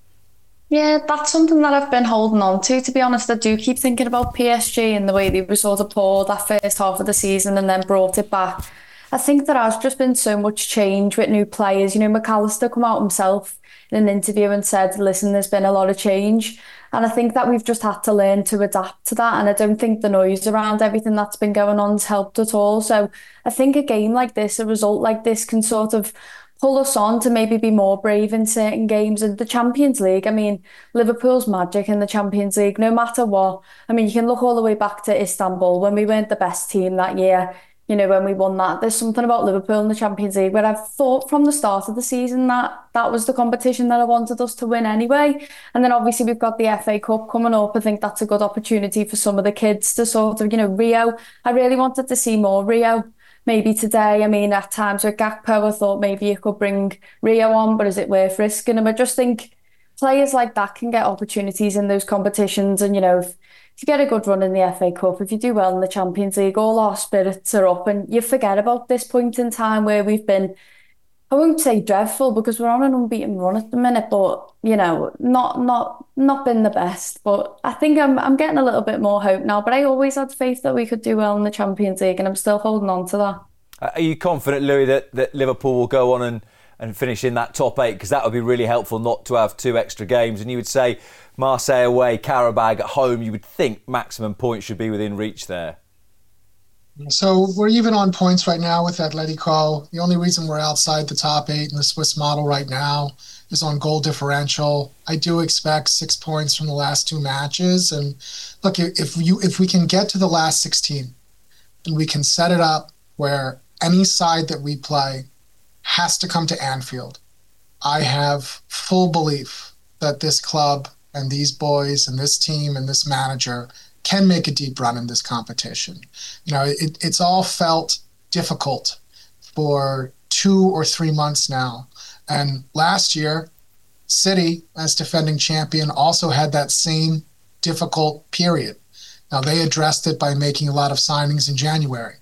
Yeah, that's something that I've been holding on to, to be honest. I do keep thinking about P S G and the way they were sort of poor that first half of the season and then brought it back. I think there has just been so much change with new players. You know, McAllister come out himself in an interview and said, listen, there's been a lot of change. And I think that we've just had to learn to adapt to that. And I don't think the noise around everything that's been going on has helped at all. So I think a game like this, a result like this can sort of pull us on to maybe be more brave in certain games. And the Champions League, I mean, Liverpool's magic in the Champions League, no matter what. I mean, you can look all the way back to Istanbul when we weren't the best team that year, you know, when we won that. There's something about Liverpool in the Champions League where I've thought from the start of the season that that was the competition that I wanted us to win anyway. And then obviously we've got the F A Cup coming up. I think that's a good opportunity for some of the kids to sort of, you know, Rio. I really wanted to see more Rio. Maybe today, I mean, at times with Gakpo, I thought maybe you could bring Rio on, but is it worth risking him? I just think players like that can get opportunities in those competitions. And, you know, if, if you get a good run in the F A Cup, if you do well in the Champions League, all our spirits are up and you forget about this point in time where we've been, I won't say dreadful because we're on an unbeaten run at the minute, but, you know, not not not been the best. But I think I'm I'm getting a little bit more hope now. But I always had faith that we could do well in the Champions League, and I'm still holding on to that. Are you confident, Louis, that, that Liverpool will go on and, and finish in that top eight? Because that would be really helpful not to have two extra games. And you would say Marseille away, Qarabag at home, you would think maximum points should be within reach there. So we're even on points right now with Atletico. The only reason we're outside the top eight in the Swiss model right now is on goal differential. I do expect six points from the last two matches. And look, if you if we can get to the last sixteen and we can set it up where any side that we play has to come to Anfield, I have full belief that this club and these boys and this team and this manager can make a deep run in this competition. You know, it, it's all felt difficult for two or three months now. And last year, City, as defending champion, also had that same difficult period. Now, they addressed it by making a lot of signings in January.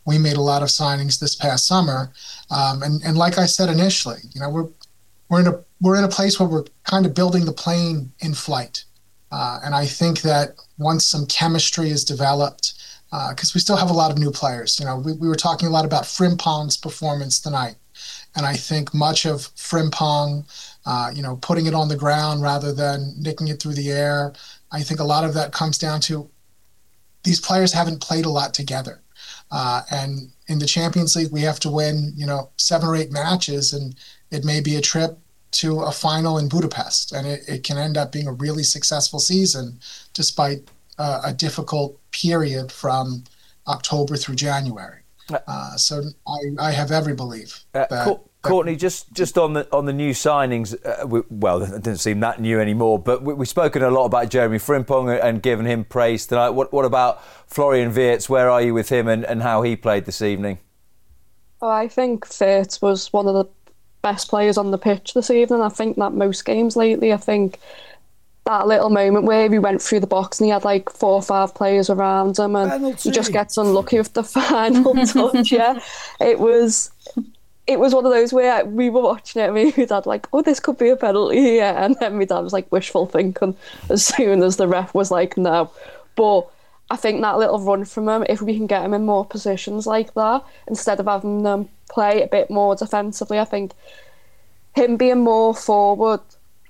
we made a lot of signings this past summer. Um, and, and like I said initially, you know, we're we're in a we're in a place where we're kind of building the plane in flight. Uh, and I think that once some chemistry is developed, because uh, we still have a lot of new players. You know, we, we were talking a lot about Frimpong's performance tonight. And I think much of Frimpong, uh, you know, putting it on the ground rather than nicking it through the air, I think a lot of that comes down to these players haven't played a lot together. Uh, and in the Champions League, we have to win, you know, seven or eight matches, and it may be a trip to a final in Budapest. And it, it can end up being a really successful season, despite uh, a difficult period from October through January. Uh, so I, I have every belief. Uh, that, Co- Courtney, just just on the on the new signings, uh, we, well, it didn't seem that new anymore. But we, we've spoken a lot about Jeremy Frimpong and, and given him praise tonight. What what about Florian Wirtz? Where are you with him and, and how he played this evening? Oh, I think Wirtz was one of the best players on the pitch this evening. I think that most games lately, I think that little moment where he went through the box and he had like four or five players around him and penalty. He just gets unlucky with the final touch. Yeah, it was it was one of those where we were watching it and my dad like, oh, this could be a penalty here, and then my dad was like wishful thinking as soon as the ref was like no. But I think that little run from him, if we can get him in more positions like that instead of having them play a bit more defensively, I think him being more forward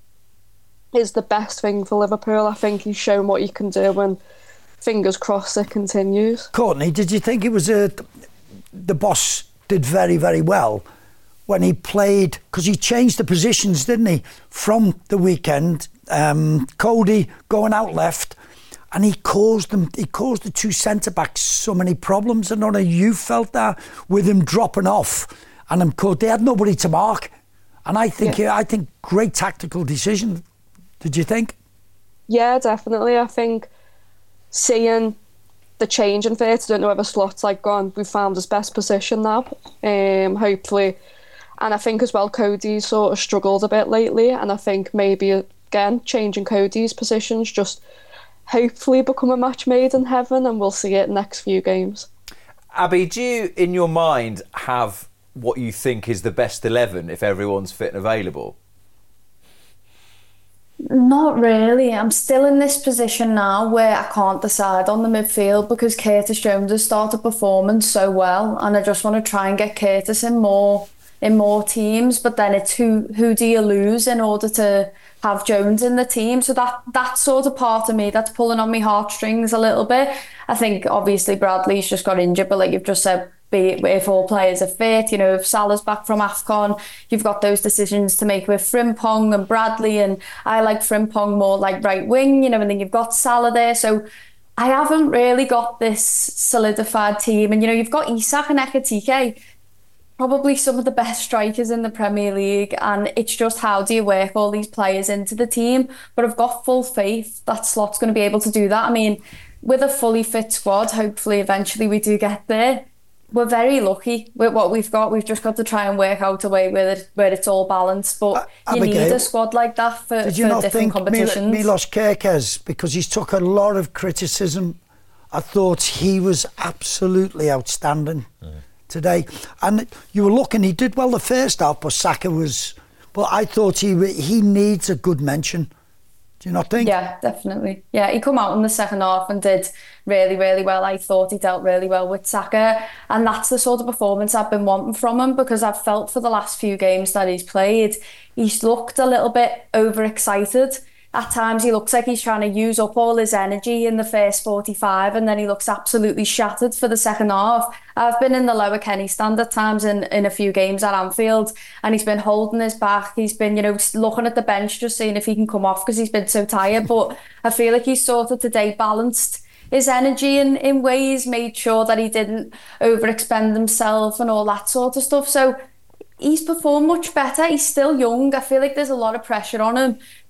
is the best thing for Liverpool. I think he's shown what he can do, and fingers crossed it continues. Courtney, did you think it was a the boss did very, very well when he played, because he changed the positions, didn't he, from the weekend? Um, Cody going out left, and he caused them. He caused the two centre backs so many problems. I don't know if you felt that with him dropping off, and them caught. They had nobody to mark, and I think yeah. I think great tactical decision. Did you think? Yeah, definitely. I think seeing the change in Wirtz, I don't know whether Slot's like gone, we've found his best position now, um, hopefully. And I think as well, Cody's sort of struggled a bit lately, and I think maybe, again, changing Cody's positions just hopefully become a match made in heaven, and we'll see it next few games. Abby, do you, in your mind, have what you think is the best eleven if everyone's fit and available? Not really. I'm still in this position now where I can't decide on the midfield because Curtis Jones has started performing so well, and I just want to try and get Curtis in more in more teams. But then it's who who do you lose in order to have Jones in the team? So that that sort of part of me that's pulling on my heartstrings a little bit. I think obviously Bradley's just got injured, but like you've just said, be if all players are fit, you know, if Salah's back from AFCON, you've got those decisions to make with Frimpong and Bradley, and I like Frimpong more like right wing, you know, and then you've got Salah there. So I haven't really got this solidified team, and you know, you've got Isak and Ekitike, probably some of the best strikers in the Premier League, and it's just how do you work all these players into the team? But I've got full faith that Slot's going to be able to do that. I mean, with a fully fit squad, hopefully eventually we do get there. We're very lucky with what we've got. We've just got to try and work out a way where, it, where it's all balanced. But uh, you Abigail, need a squad like that for, did you for not different think competitions. Mil- Milos Kerkez, because he's took a lot of criticism, I thought he was absolutely outstanding mm. today. And you were looking, he did well the first half, but Saka was... But I thought he he needs a good mention. Do you not think? Yeah, definitely. Yeah, he come out in the second half and did really, really well. I thought he dealt really well with Saka, and that's the sort of performance I've been wanting from him, because I've felt for the last few games that he's played, he's looked a little bit overexcited. At times he looks like he's trying to use up all his energy in the first forty-five, and then he looks absolutely shattered for the second half. I've been in the lower Kenny stand at times in, in a few games at Anfield, and he's been holding his back. He's been, you know, looking at the bench, just seeing if he can come off because he's been so tired. But I feel like he's sort of today balanced his energy in, in ways, made sure that he didn't overexpend himself and all that sort of stuff. So he's performed much better. He's still young. I feel like there's a lot of pressure on him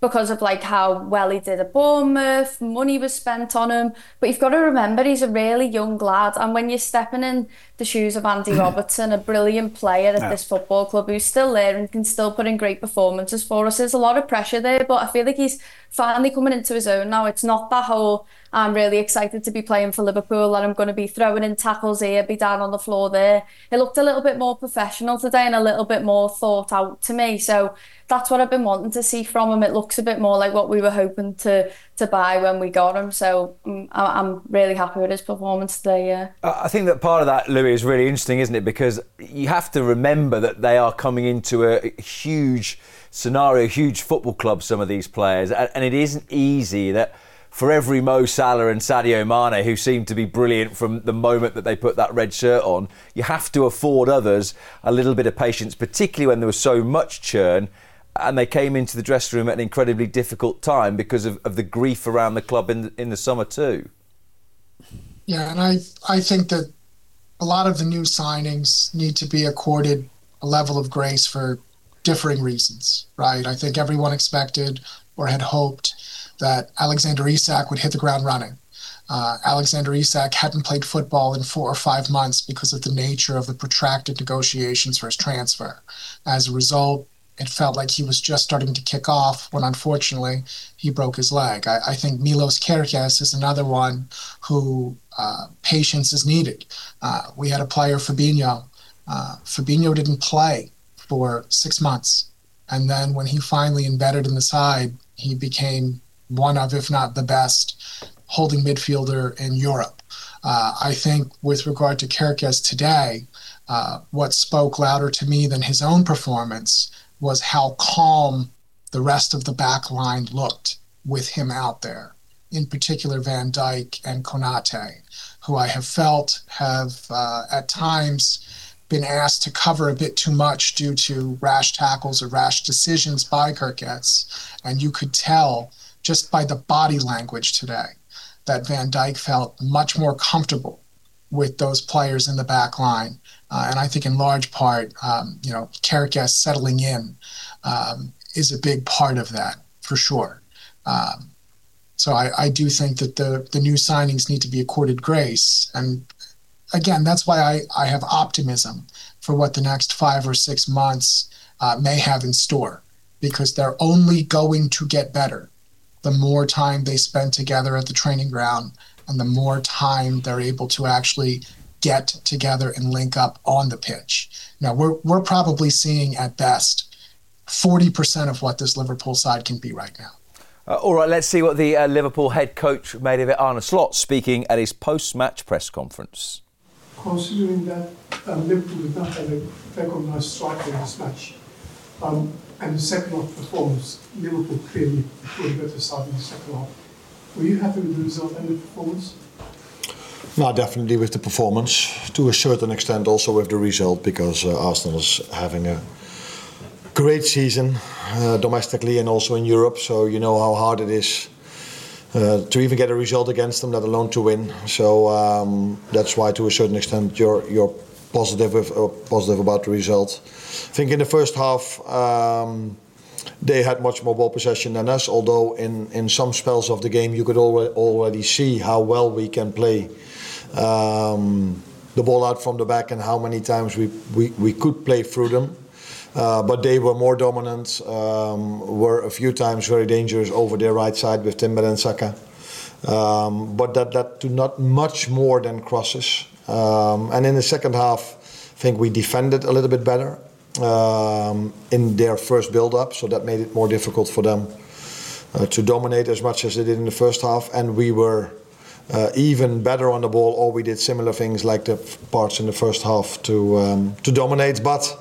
because of like how well he did at Bournemouth, money was spent on him. But you've got to remember he's a really young lad, and when you're stepping in the shoes of Andy Robertson, a brilliant player at yeah. this football club who's still there and can still put in great performances for us, there's a lot of pressure there, but I feel like he's finally coming into his own now. It's not that whole I'm really excited to be playing for Liverpool and I'm going to be throwing in tackles here, be down on the floor there. It looked a little bit more professional today and a little bit more thought out to me. So that's what I've been wanting to see from him. It looks a bit more like what we were hoping to to buy when we got him. So um, I'm really happy with his performance today, yeah. I think that part of that, Louis, is really interesting, isn't it? Because you have to remember that they are coming into a huge scenario, a huge football club, some of these players. And it isn't easy that for every Mo Salah and Sadio Mane who seem to be brilliant from the moment that they put that red shirt on, you have to afford others a little bit of patience, particularly when there was so much churn and they came into the dressing room at an incredibly difficult time because of, of the grief around the club in the, in the summer too. Yeah, and I I think that a lot of the new signings need to be accorded a level of grace for differing reasons, right? I think everyone expected or had hoped that Alexander Isak would hit the ground running. Uh, Alexander Isak hadn't played football in four or five months because of the nature of the protracted negotiations for his transfer. As a result, it felt like he was just starting to kick off when, unfortunately, he broke his leg. I, I think Milos Kerkez is another one who uh, patience is needed. Uh, we had a player, Fabinho. Uh, Fabinho didn't play for six months. And then when he finally embedded in the side, he became one of, if not the best, holding midfielder in Europe. Uh, I think with regard to Kerkez today, uh, what spoke louder to me than his own performance was how calm the rest of the back line looked with him out there, in particular Van Dijk and Konate, who I have felt have uh, at times been asked to cover a bit too much due to rash tackles or rash decisions by Kerkez. And you could tell just by the body language today that Van Dijk felt much more comfortable with those players in the back line. Uh, and I think in large part, um, you know, Kerkez settling in um, is a big part of that, for sure. Um, so I, I do think that the, the new signings need to be accorded grace. And again, that's why I, I have optimism for what the next five or six months uh, may have in store, because they're only going to get better the more time they spend together at the training ground and the more time they're able to actually get together and link up on the pitch. Now, we're we're probably seeing at best forty percent of what this Liverpool side can be right now. Uh, all right, let's see what the uh, Liverpool head coach made of it. Arne Slot speaking at his post-match press conference. Considering that um, Liverpool did not have a recognised striker in this match, um, and the second half performance, Liverpool clearly put a better side in the second half. Were you happy with the result and the performance? No, definitely with the performance. To a certain extent also with the result, because uh, Arsenal is having a great season uh, domestically and also in Europe. So you know how hard it is uh, to even get a result against them, let alone to win. So um, that's why to a certain extent you're, you're positive, with, uh, positive about the result. I think in the first half um, they had much more ball possession than us, although in, in some spells of the game you could already, already see how well we can play um, the ball out from the back and how many times we, we, we could play through them. Uh, but they were more dominant, um, were a few times very dangerous over their right side with Timber and Saka. Um, but that led to not much more than crosses. Um, and in the second half, I think we defended a little bit better um, in their first build-up, so that made it more difficult for them uh, to dominate as much as they did in the first half. And we were uh, even better on the ball, or we did similar things like the parts in the first half to um, to dominate. But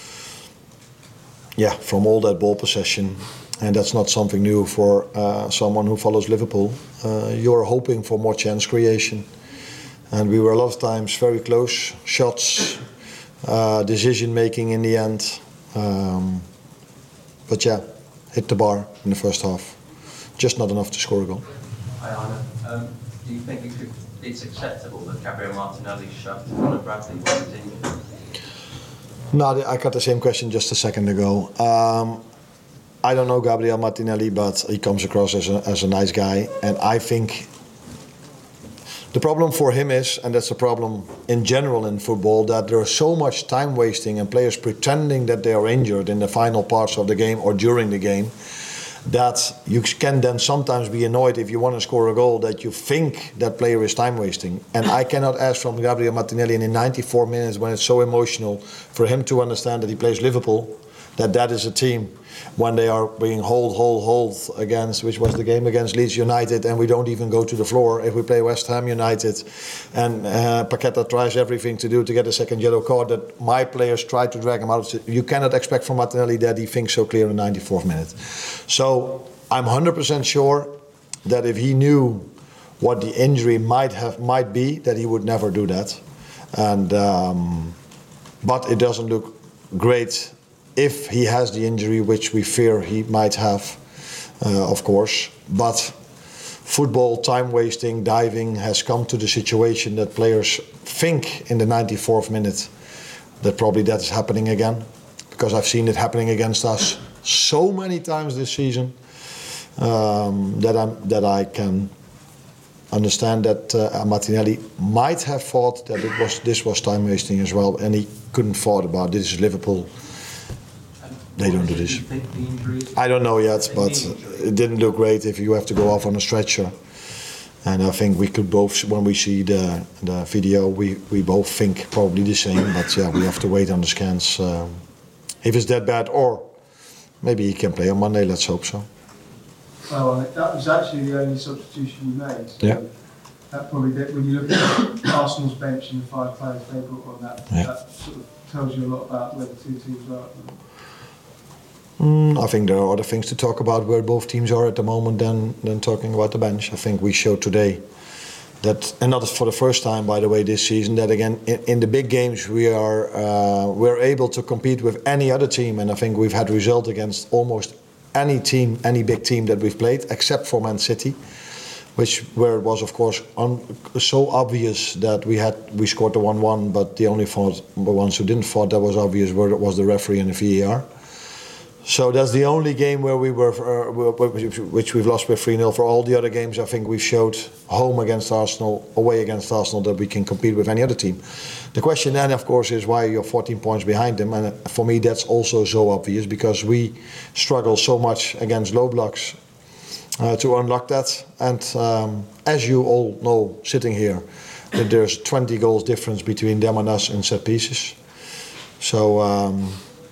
yeah, from all that ball possession, and that's not something new for uh, someone who follows Liverpool, uh, you're hoping for more chance creation. And we were a lot of times very close, shots, uh, decision making in the end. Um, but yeah, hit the bar in the first half. Just not enough to score a goal. Hi Arne, um, do you think it could, it's acceptable that Gabriel Martinelli shoved Conor Bradley when he was injured? No, I got the same question just a second ago. Um, I don't know Gabriel Martinelli, but he comes across as a, as a nice guy. And I think the problem for him is, and that's a problem in general in football, that there is so much time wasting and players pretending that they are injured in the final parts of the game or during the game, that you can then sometimes be annoyed if you want to score a goal that you think that player is time wasting. And I cannot ask from Gabriel Martinelli in ninety-four minutes, when it's so emotional, for him to understand that he plays Liverpool, that that is a team when they are being hold, hold, hold against, which was the game against Leeds United, and we don't even go to the floor. If we play West Ham United and uh, Paqueta tries everything to do to get a second yellow card, that my players try to drag him out. You cannot expect from Martinelli that he thinks so clear in the ninety-fourth minute. So I'm one hundred percent sure that if he knew what the injury might have might be, that he would never do that. And um, but it doesn't look great if he has the injury, which we fear he might have, uh, of course. But football, time wasting, diving has come to the situation that players think in the ninety-fourth minute that probably that is happening again, because I've seen it happening against us so many times this season, um, that I'm that I can understand that uh, Martinelli might have thought that it was this was time wasting as well, and he couldn't thought about this is Liverpool. They don't do this. I don't know yet, but it didn't look great if you have to go off on a stretcher. And I think we could both, when we see the the video, we, we both think probably the same. But yeah, we have to wait on the scans. Um, if it's that bad, or maybe he can play on Monday. Let's hope so. Well, that was actually the only substitution you made. So yeah. That probably did, when you look at Arsenal's bench and the five players they brought on, that yeah. that sort of tells you a lot about where the two teams are. Mm, I think there are other things to talk about where both teams are at the moment than, than talking about the bench. I think we showed today that, and not for the first time, by the way, this season, that again in, in the big games we are uh, we're able to compete with any other team, and I think we've had result against almost any team, any big team that we've played, except for Man City, which where it was of course un, so obvious that we had we scored the one one, but the only fault, the ones who didn't fault that was obvious were was the referee and the V A R. So that's the only game where we were, uh, which we've lost by three nil. For all the other games, I think we've showed home against Arsenal, away against Arsenal, that we can compete with any other team. The question then, of course, is why you're fourteen points behind them. And for me, that's also so obvious, because we struggle so much against low blocks uh, to unlock that. And um, as you all know, sitting here, that there's twenty goals difference between them and us in set pieces. So, um,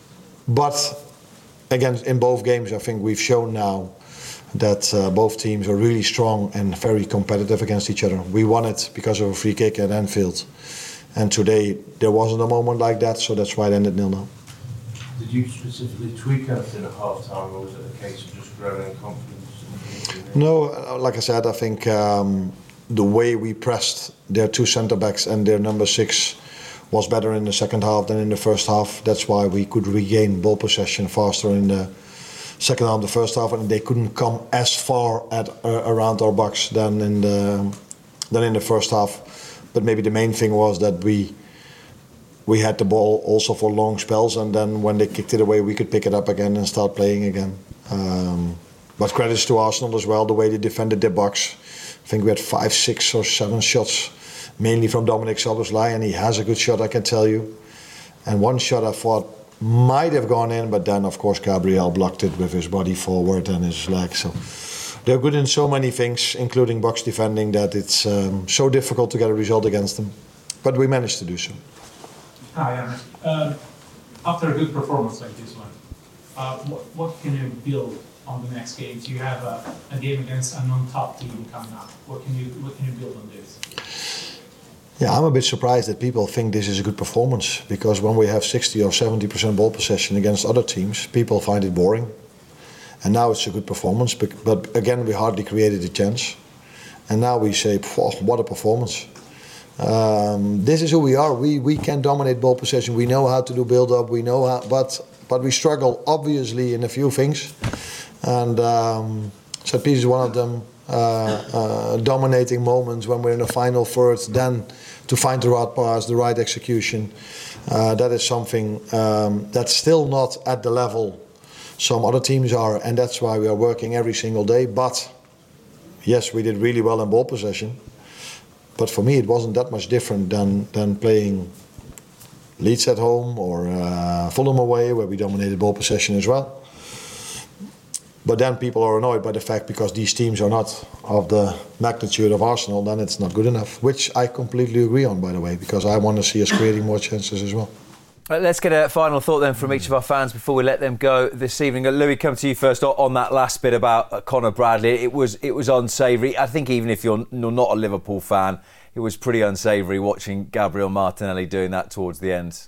but. Again, in both games, I think we've shown now that uh, both teams are really strong and very competitive against each other. We won it because of a free kick at Anfield. And today, there wasn't a moment like that, so that's why it ended nil nil. Did you specifically tweak anything at half-time, or was it a case of just growing in confidence? No, like I said, I think um, the way we pressed their two centre-backs and their number six was better in the second half than in the first half. That's why we could regain ball possession faster in the second half, the first half, and they couldn't come as far at uh, around our box than in the than in the first half. But maybe the main thing was that we we had the ball also for long spells, and then when they kicked it away, we could pick it up again and start playing again. Um, but credits to Arsenal as well, the way they defended their box. I think we had five, six, or seven shots. Mainly from Dominic Szoboszlai, and he has a good shot, I can tell you. And one shot I thought might have gone in, but then of course Gabriel blocked it with his body forward and his leg. So they're good in so many things, including box defending, that it's um, so difficult to get a result against them. But we managed to do so. Hi, Anna. Um, after a good performance like this one, uh, what, what can you build on the next games? You have a, a game against a non-top team coming up. What can you what can you build on this? Yeah, I'm a bit surprised that people think this is a good performance, because when we have sixty or seventy percent ball possession against other teams, people find it boring. And now it's a good performance, but again, we hardly created a chance. And now we say, what a performance. Um, this is who we are. We we can dominate ball possession. We know how to do build-up. We know how, but but we struggle obviously in a few things. And um, set piece is one of them. Uh, uh, dominating moments when we're in the final third, then to find the right pass, the right execution. Uh, that is something um, that's still not at the level some other teams are, and that's why we are working every single day. But yes, we did really well in ball possession. But for me, it wasn't that much different than than playing Leeds at home or uh, Fulham away, where we dominated ball possession as well. But then people are annoyed by the fact because these teams are not of the magnitude of Arsenal, then it's not good enough, which I completely agree on, by the way, because I want to see us creating more chances as well. Right, let's get a final thought then from each of our fans before we let them go this evening. Louis, come to you first on that last bit about uh, Conor Bradley. It was it was unsavoury. I think even if you're not a Liverpool fan, it was pretty unsavoury watching Gabriel Martinelli doing that towards the end.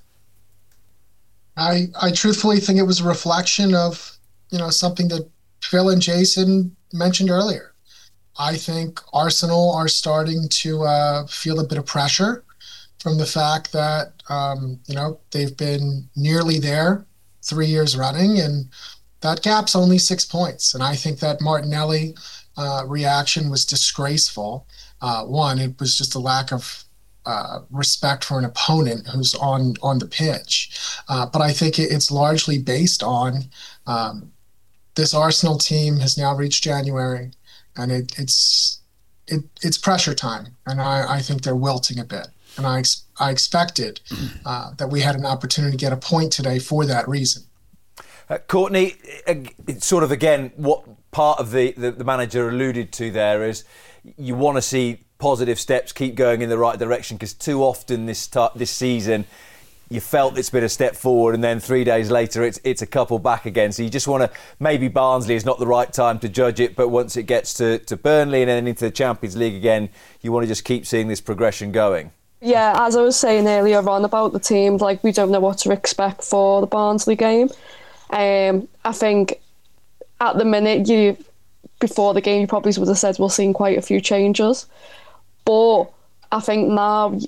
I I truthfully think it was a reflection of, you know, something that Phil and Jason mentioned earlier. I think Arsenal are starting to uh, feel a bit of pressure from the fact that, um, you know, they've been nearly there three years running, and that gap's only six points. And I think that Martinelli uh, reaction was disgraceful. Uh, one, it was just a lack of uh, respect for an opponent who's on, on the pitch. Uh, but I think it, it's largely based on um, this Arsenal team has now reached January, and it, it's it, it's pressure time, and I, I think they're wilting a bit. And I I expected uh, that we had an opportunity to get a point today for that reason. Uh, Courtney, it's sort of again what part of the, the, the manager alluded to there is you want to see positive steps keep going in the right direction, because too often this ta- this season you felt it's been a step forward and then three days later it's it's a couple back again. So you just want to, maybe Barnsley is not the right time to judge it, but once it gets to, to Burnley and then into the Champions League again, you want to just keep seeing this progression going. Yeah, as I was saying earlier on about the team, like we don't know what to expect for the Barnsley game. Um, I think at the minute, you before the game, you probably would have said we're seeing quite a few changes. But I think now,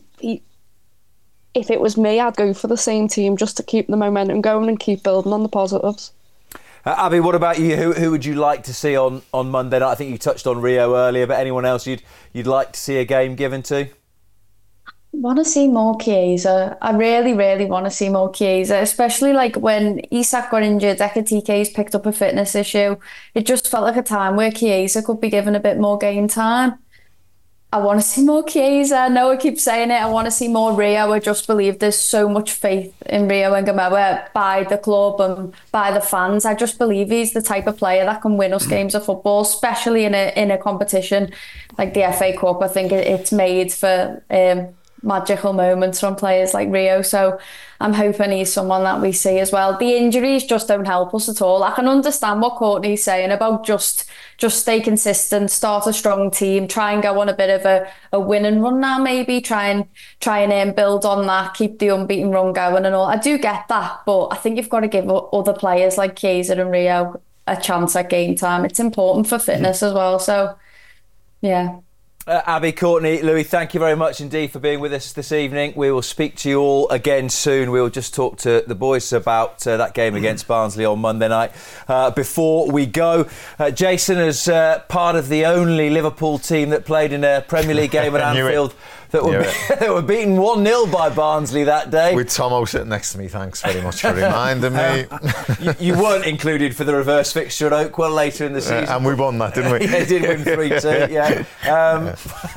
if it was me, I'd go for the same team just to keep the momentum going and keep building on the positives. Uh, Abby, what about you? Who, who would you like to see on, on Monday night? I think you touched on Rio earlier, but anyone else you'd you'd like to see a game given to? I want to see more Chiesa. I really, really want to see more Chiesa, especially like when Isak got injured, Ekitike's picked up a fitness issue. It just felt like a time where Chiesa could be given a bit more game time. I want to see more Chiesa. I know I keep saying it. I want to see more Rio. I just believe there's so much faith in Rio and Gamoa by the club and by the fans. I just believe he's the type of player that can win us games of football, especially in a in a competition like the F A Cup. I think it's made for um, magical moments from players like Rio. So I'm hoping he's someone that we see as well. The injuries just don't help us at all. I can understand what Courtney's saying about just just stay consistent, start a strong team, try and go on a bit of a, a winning run now, maybe try and try and um, build on that, keep the unbeaten run going and all. I do get that, but I think you've got to give other players like Chiesa and Rio a chance at game time. It's important for fitness as well. So, yeah. Uh, Abby, Courtney, Louis, thank you very much indeed for being with us this evening. We will speak to you all again soon. We'll just talk to the boys about uh, that game against Barnsley on Monday night. Uh, before we go, uh, Jason, as uh, part of the only Liverpool team that played in a Premier League game at Anfield that were, that were beaten one nil by Barnsley that day. With Tomo sitting next to me, thanks very much for reminding me. Uh, you, you weren't included for the reverse fixture at Oakwell later in the season. Uh, and we won that, didn't we? Yeah, did win three two, yeah. Um,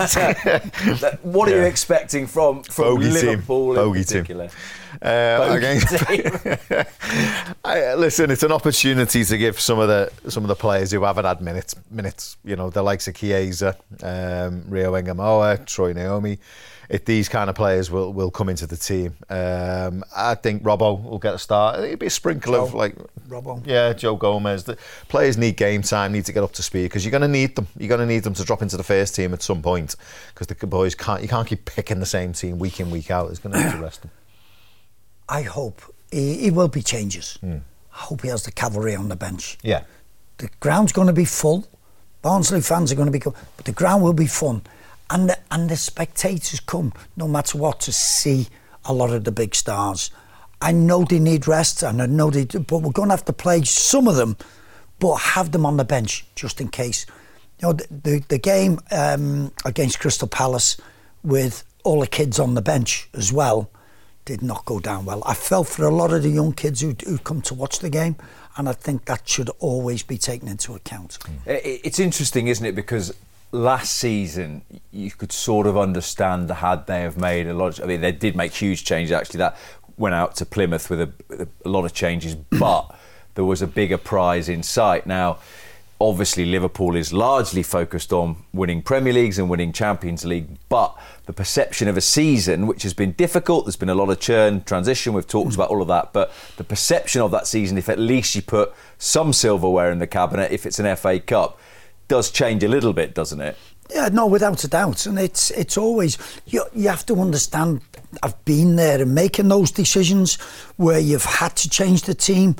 what are yeah. you expecting from, from Bogey Liverpool team. in Bogey particular? Team. Uh, against, team. I, listen, it's an opportunity to give some of the some of the players who haven't had minutes, minutes. You know, the likes of Chiesa, um, Rio Ngamoa, Troy Naomi. If these kind of players will, will come into the team, um, I think Robbo will get a start. It'll be a sprinkle Joe, of like, Robbo. yeah, Joe Gomez. The players need game time, need to get up to speed because you're going to need them. You're going to need them to drop into the first team at some point because the boys can't. You can't keep picking the same team week in, week out. It's going to have to rest them. I hope he, he will be changes. Mm. I hope he has the cavalry on the bench. Yeah, the ground's going to be full. Barnsley fans are going to be good, but the ground will be fun. And the, and the spectators come, no matter what, to see a lot of the big stars. I know they need rest, and I know they do, but we're going to have to play some of them, but have them on the bench just in case. You know, the the, the game um, against Crystal Palace with all the kids on the bench as well did not go down well. I felt for a lot of the young kids who who come to watch the game, and And I think that should always be taken into account. It's interesting, isn't it? Because last season, you could sort of understand had they have made a lot of... I mean, they did make huge changes, actually. That went out to Plymouth with a, with a lot of changes, but there was a bigger prize in sight. Now, obviously, Liverpool is largely focused on winning Premier Leagues and winning Champions League, but the perception of a season, which has been difficult, there's been a lot of churn, transition, we've talked about all of that, but the perception of that season, if at least you put some silverware in the cabinet, if it's an F A Cup, does change a little bit, doesn't it? Yeah, no, without a doubt. And it's it's always, you, you have to understand, I've been there and making those decisions where you've had to change the team,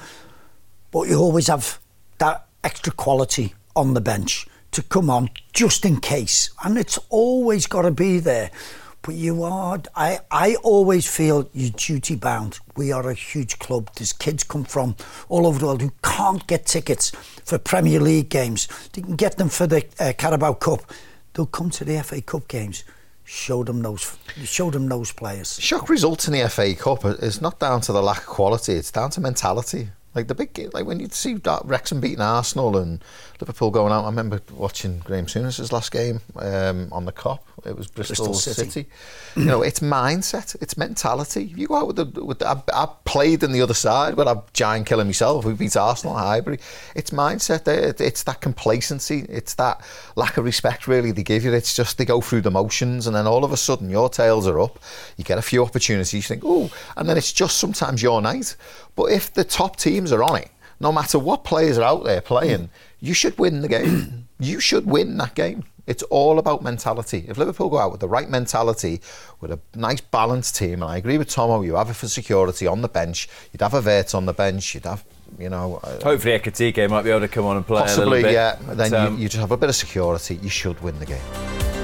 but you always have that extra quality on the bench to come on just in case, and it's always got to be there. But you are, I, I always feel you're duty bound. We are a huge club. There's kids come from all over the world who can't get tickets for Premier League games. They can get them for the uh, Carabao Cup. They'll come to the F A Cup games. Show them those, show them those players. Shock results in the F A Cup is not down to the lack of quality. It's down to mentality. Like the big, like when you see that Wrexham beating Arsenal and Liverpool going out. I remember watching Graham Souness's last game um, on the Cop. It was Bristol, Bristol City. City. You know, it's mindset, it's mentality. You go out with the, with the I, I played on the other side, but I'm giant killing myself. We beat Arsenal at Highbury. It's mindset. It's that complacency. It's that lack of respect. Really, they give you. It's just they go through the motions, and then all of a sudden your tails are up. You get a few opportunities. You think, oh, and then it's just sometimes your night. But if the top teams are on it, no matter what players are out there playing, you should win the game. You should win that game. It's all about mentality. If Liverpool go out with the right mentality, with a nice balanced team, and I agree with Tomo, you have it for security on the bench, you'd have a Vert on the bench, you'd have, you know... Uh, Hopefully Ekitike might be able to come on and play possibly, a little bit. yeah. But, then um, you, you just have a bit of security. You should win the game.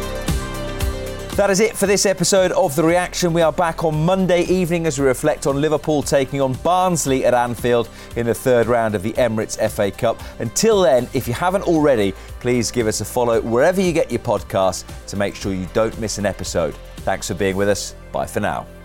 That is it for this episode of The Reaction. We are back on Monday evening as we reflect on Liverpool taking on Barnsley at Anfield in the third round of the Emirates F A Cup. Until then, if you haven't already, please give us a follow wherever you get your podcasts to make sure you don't miss an episode. Thanks for being with us. Bye for now.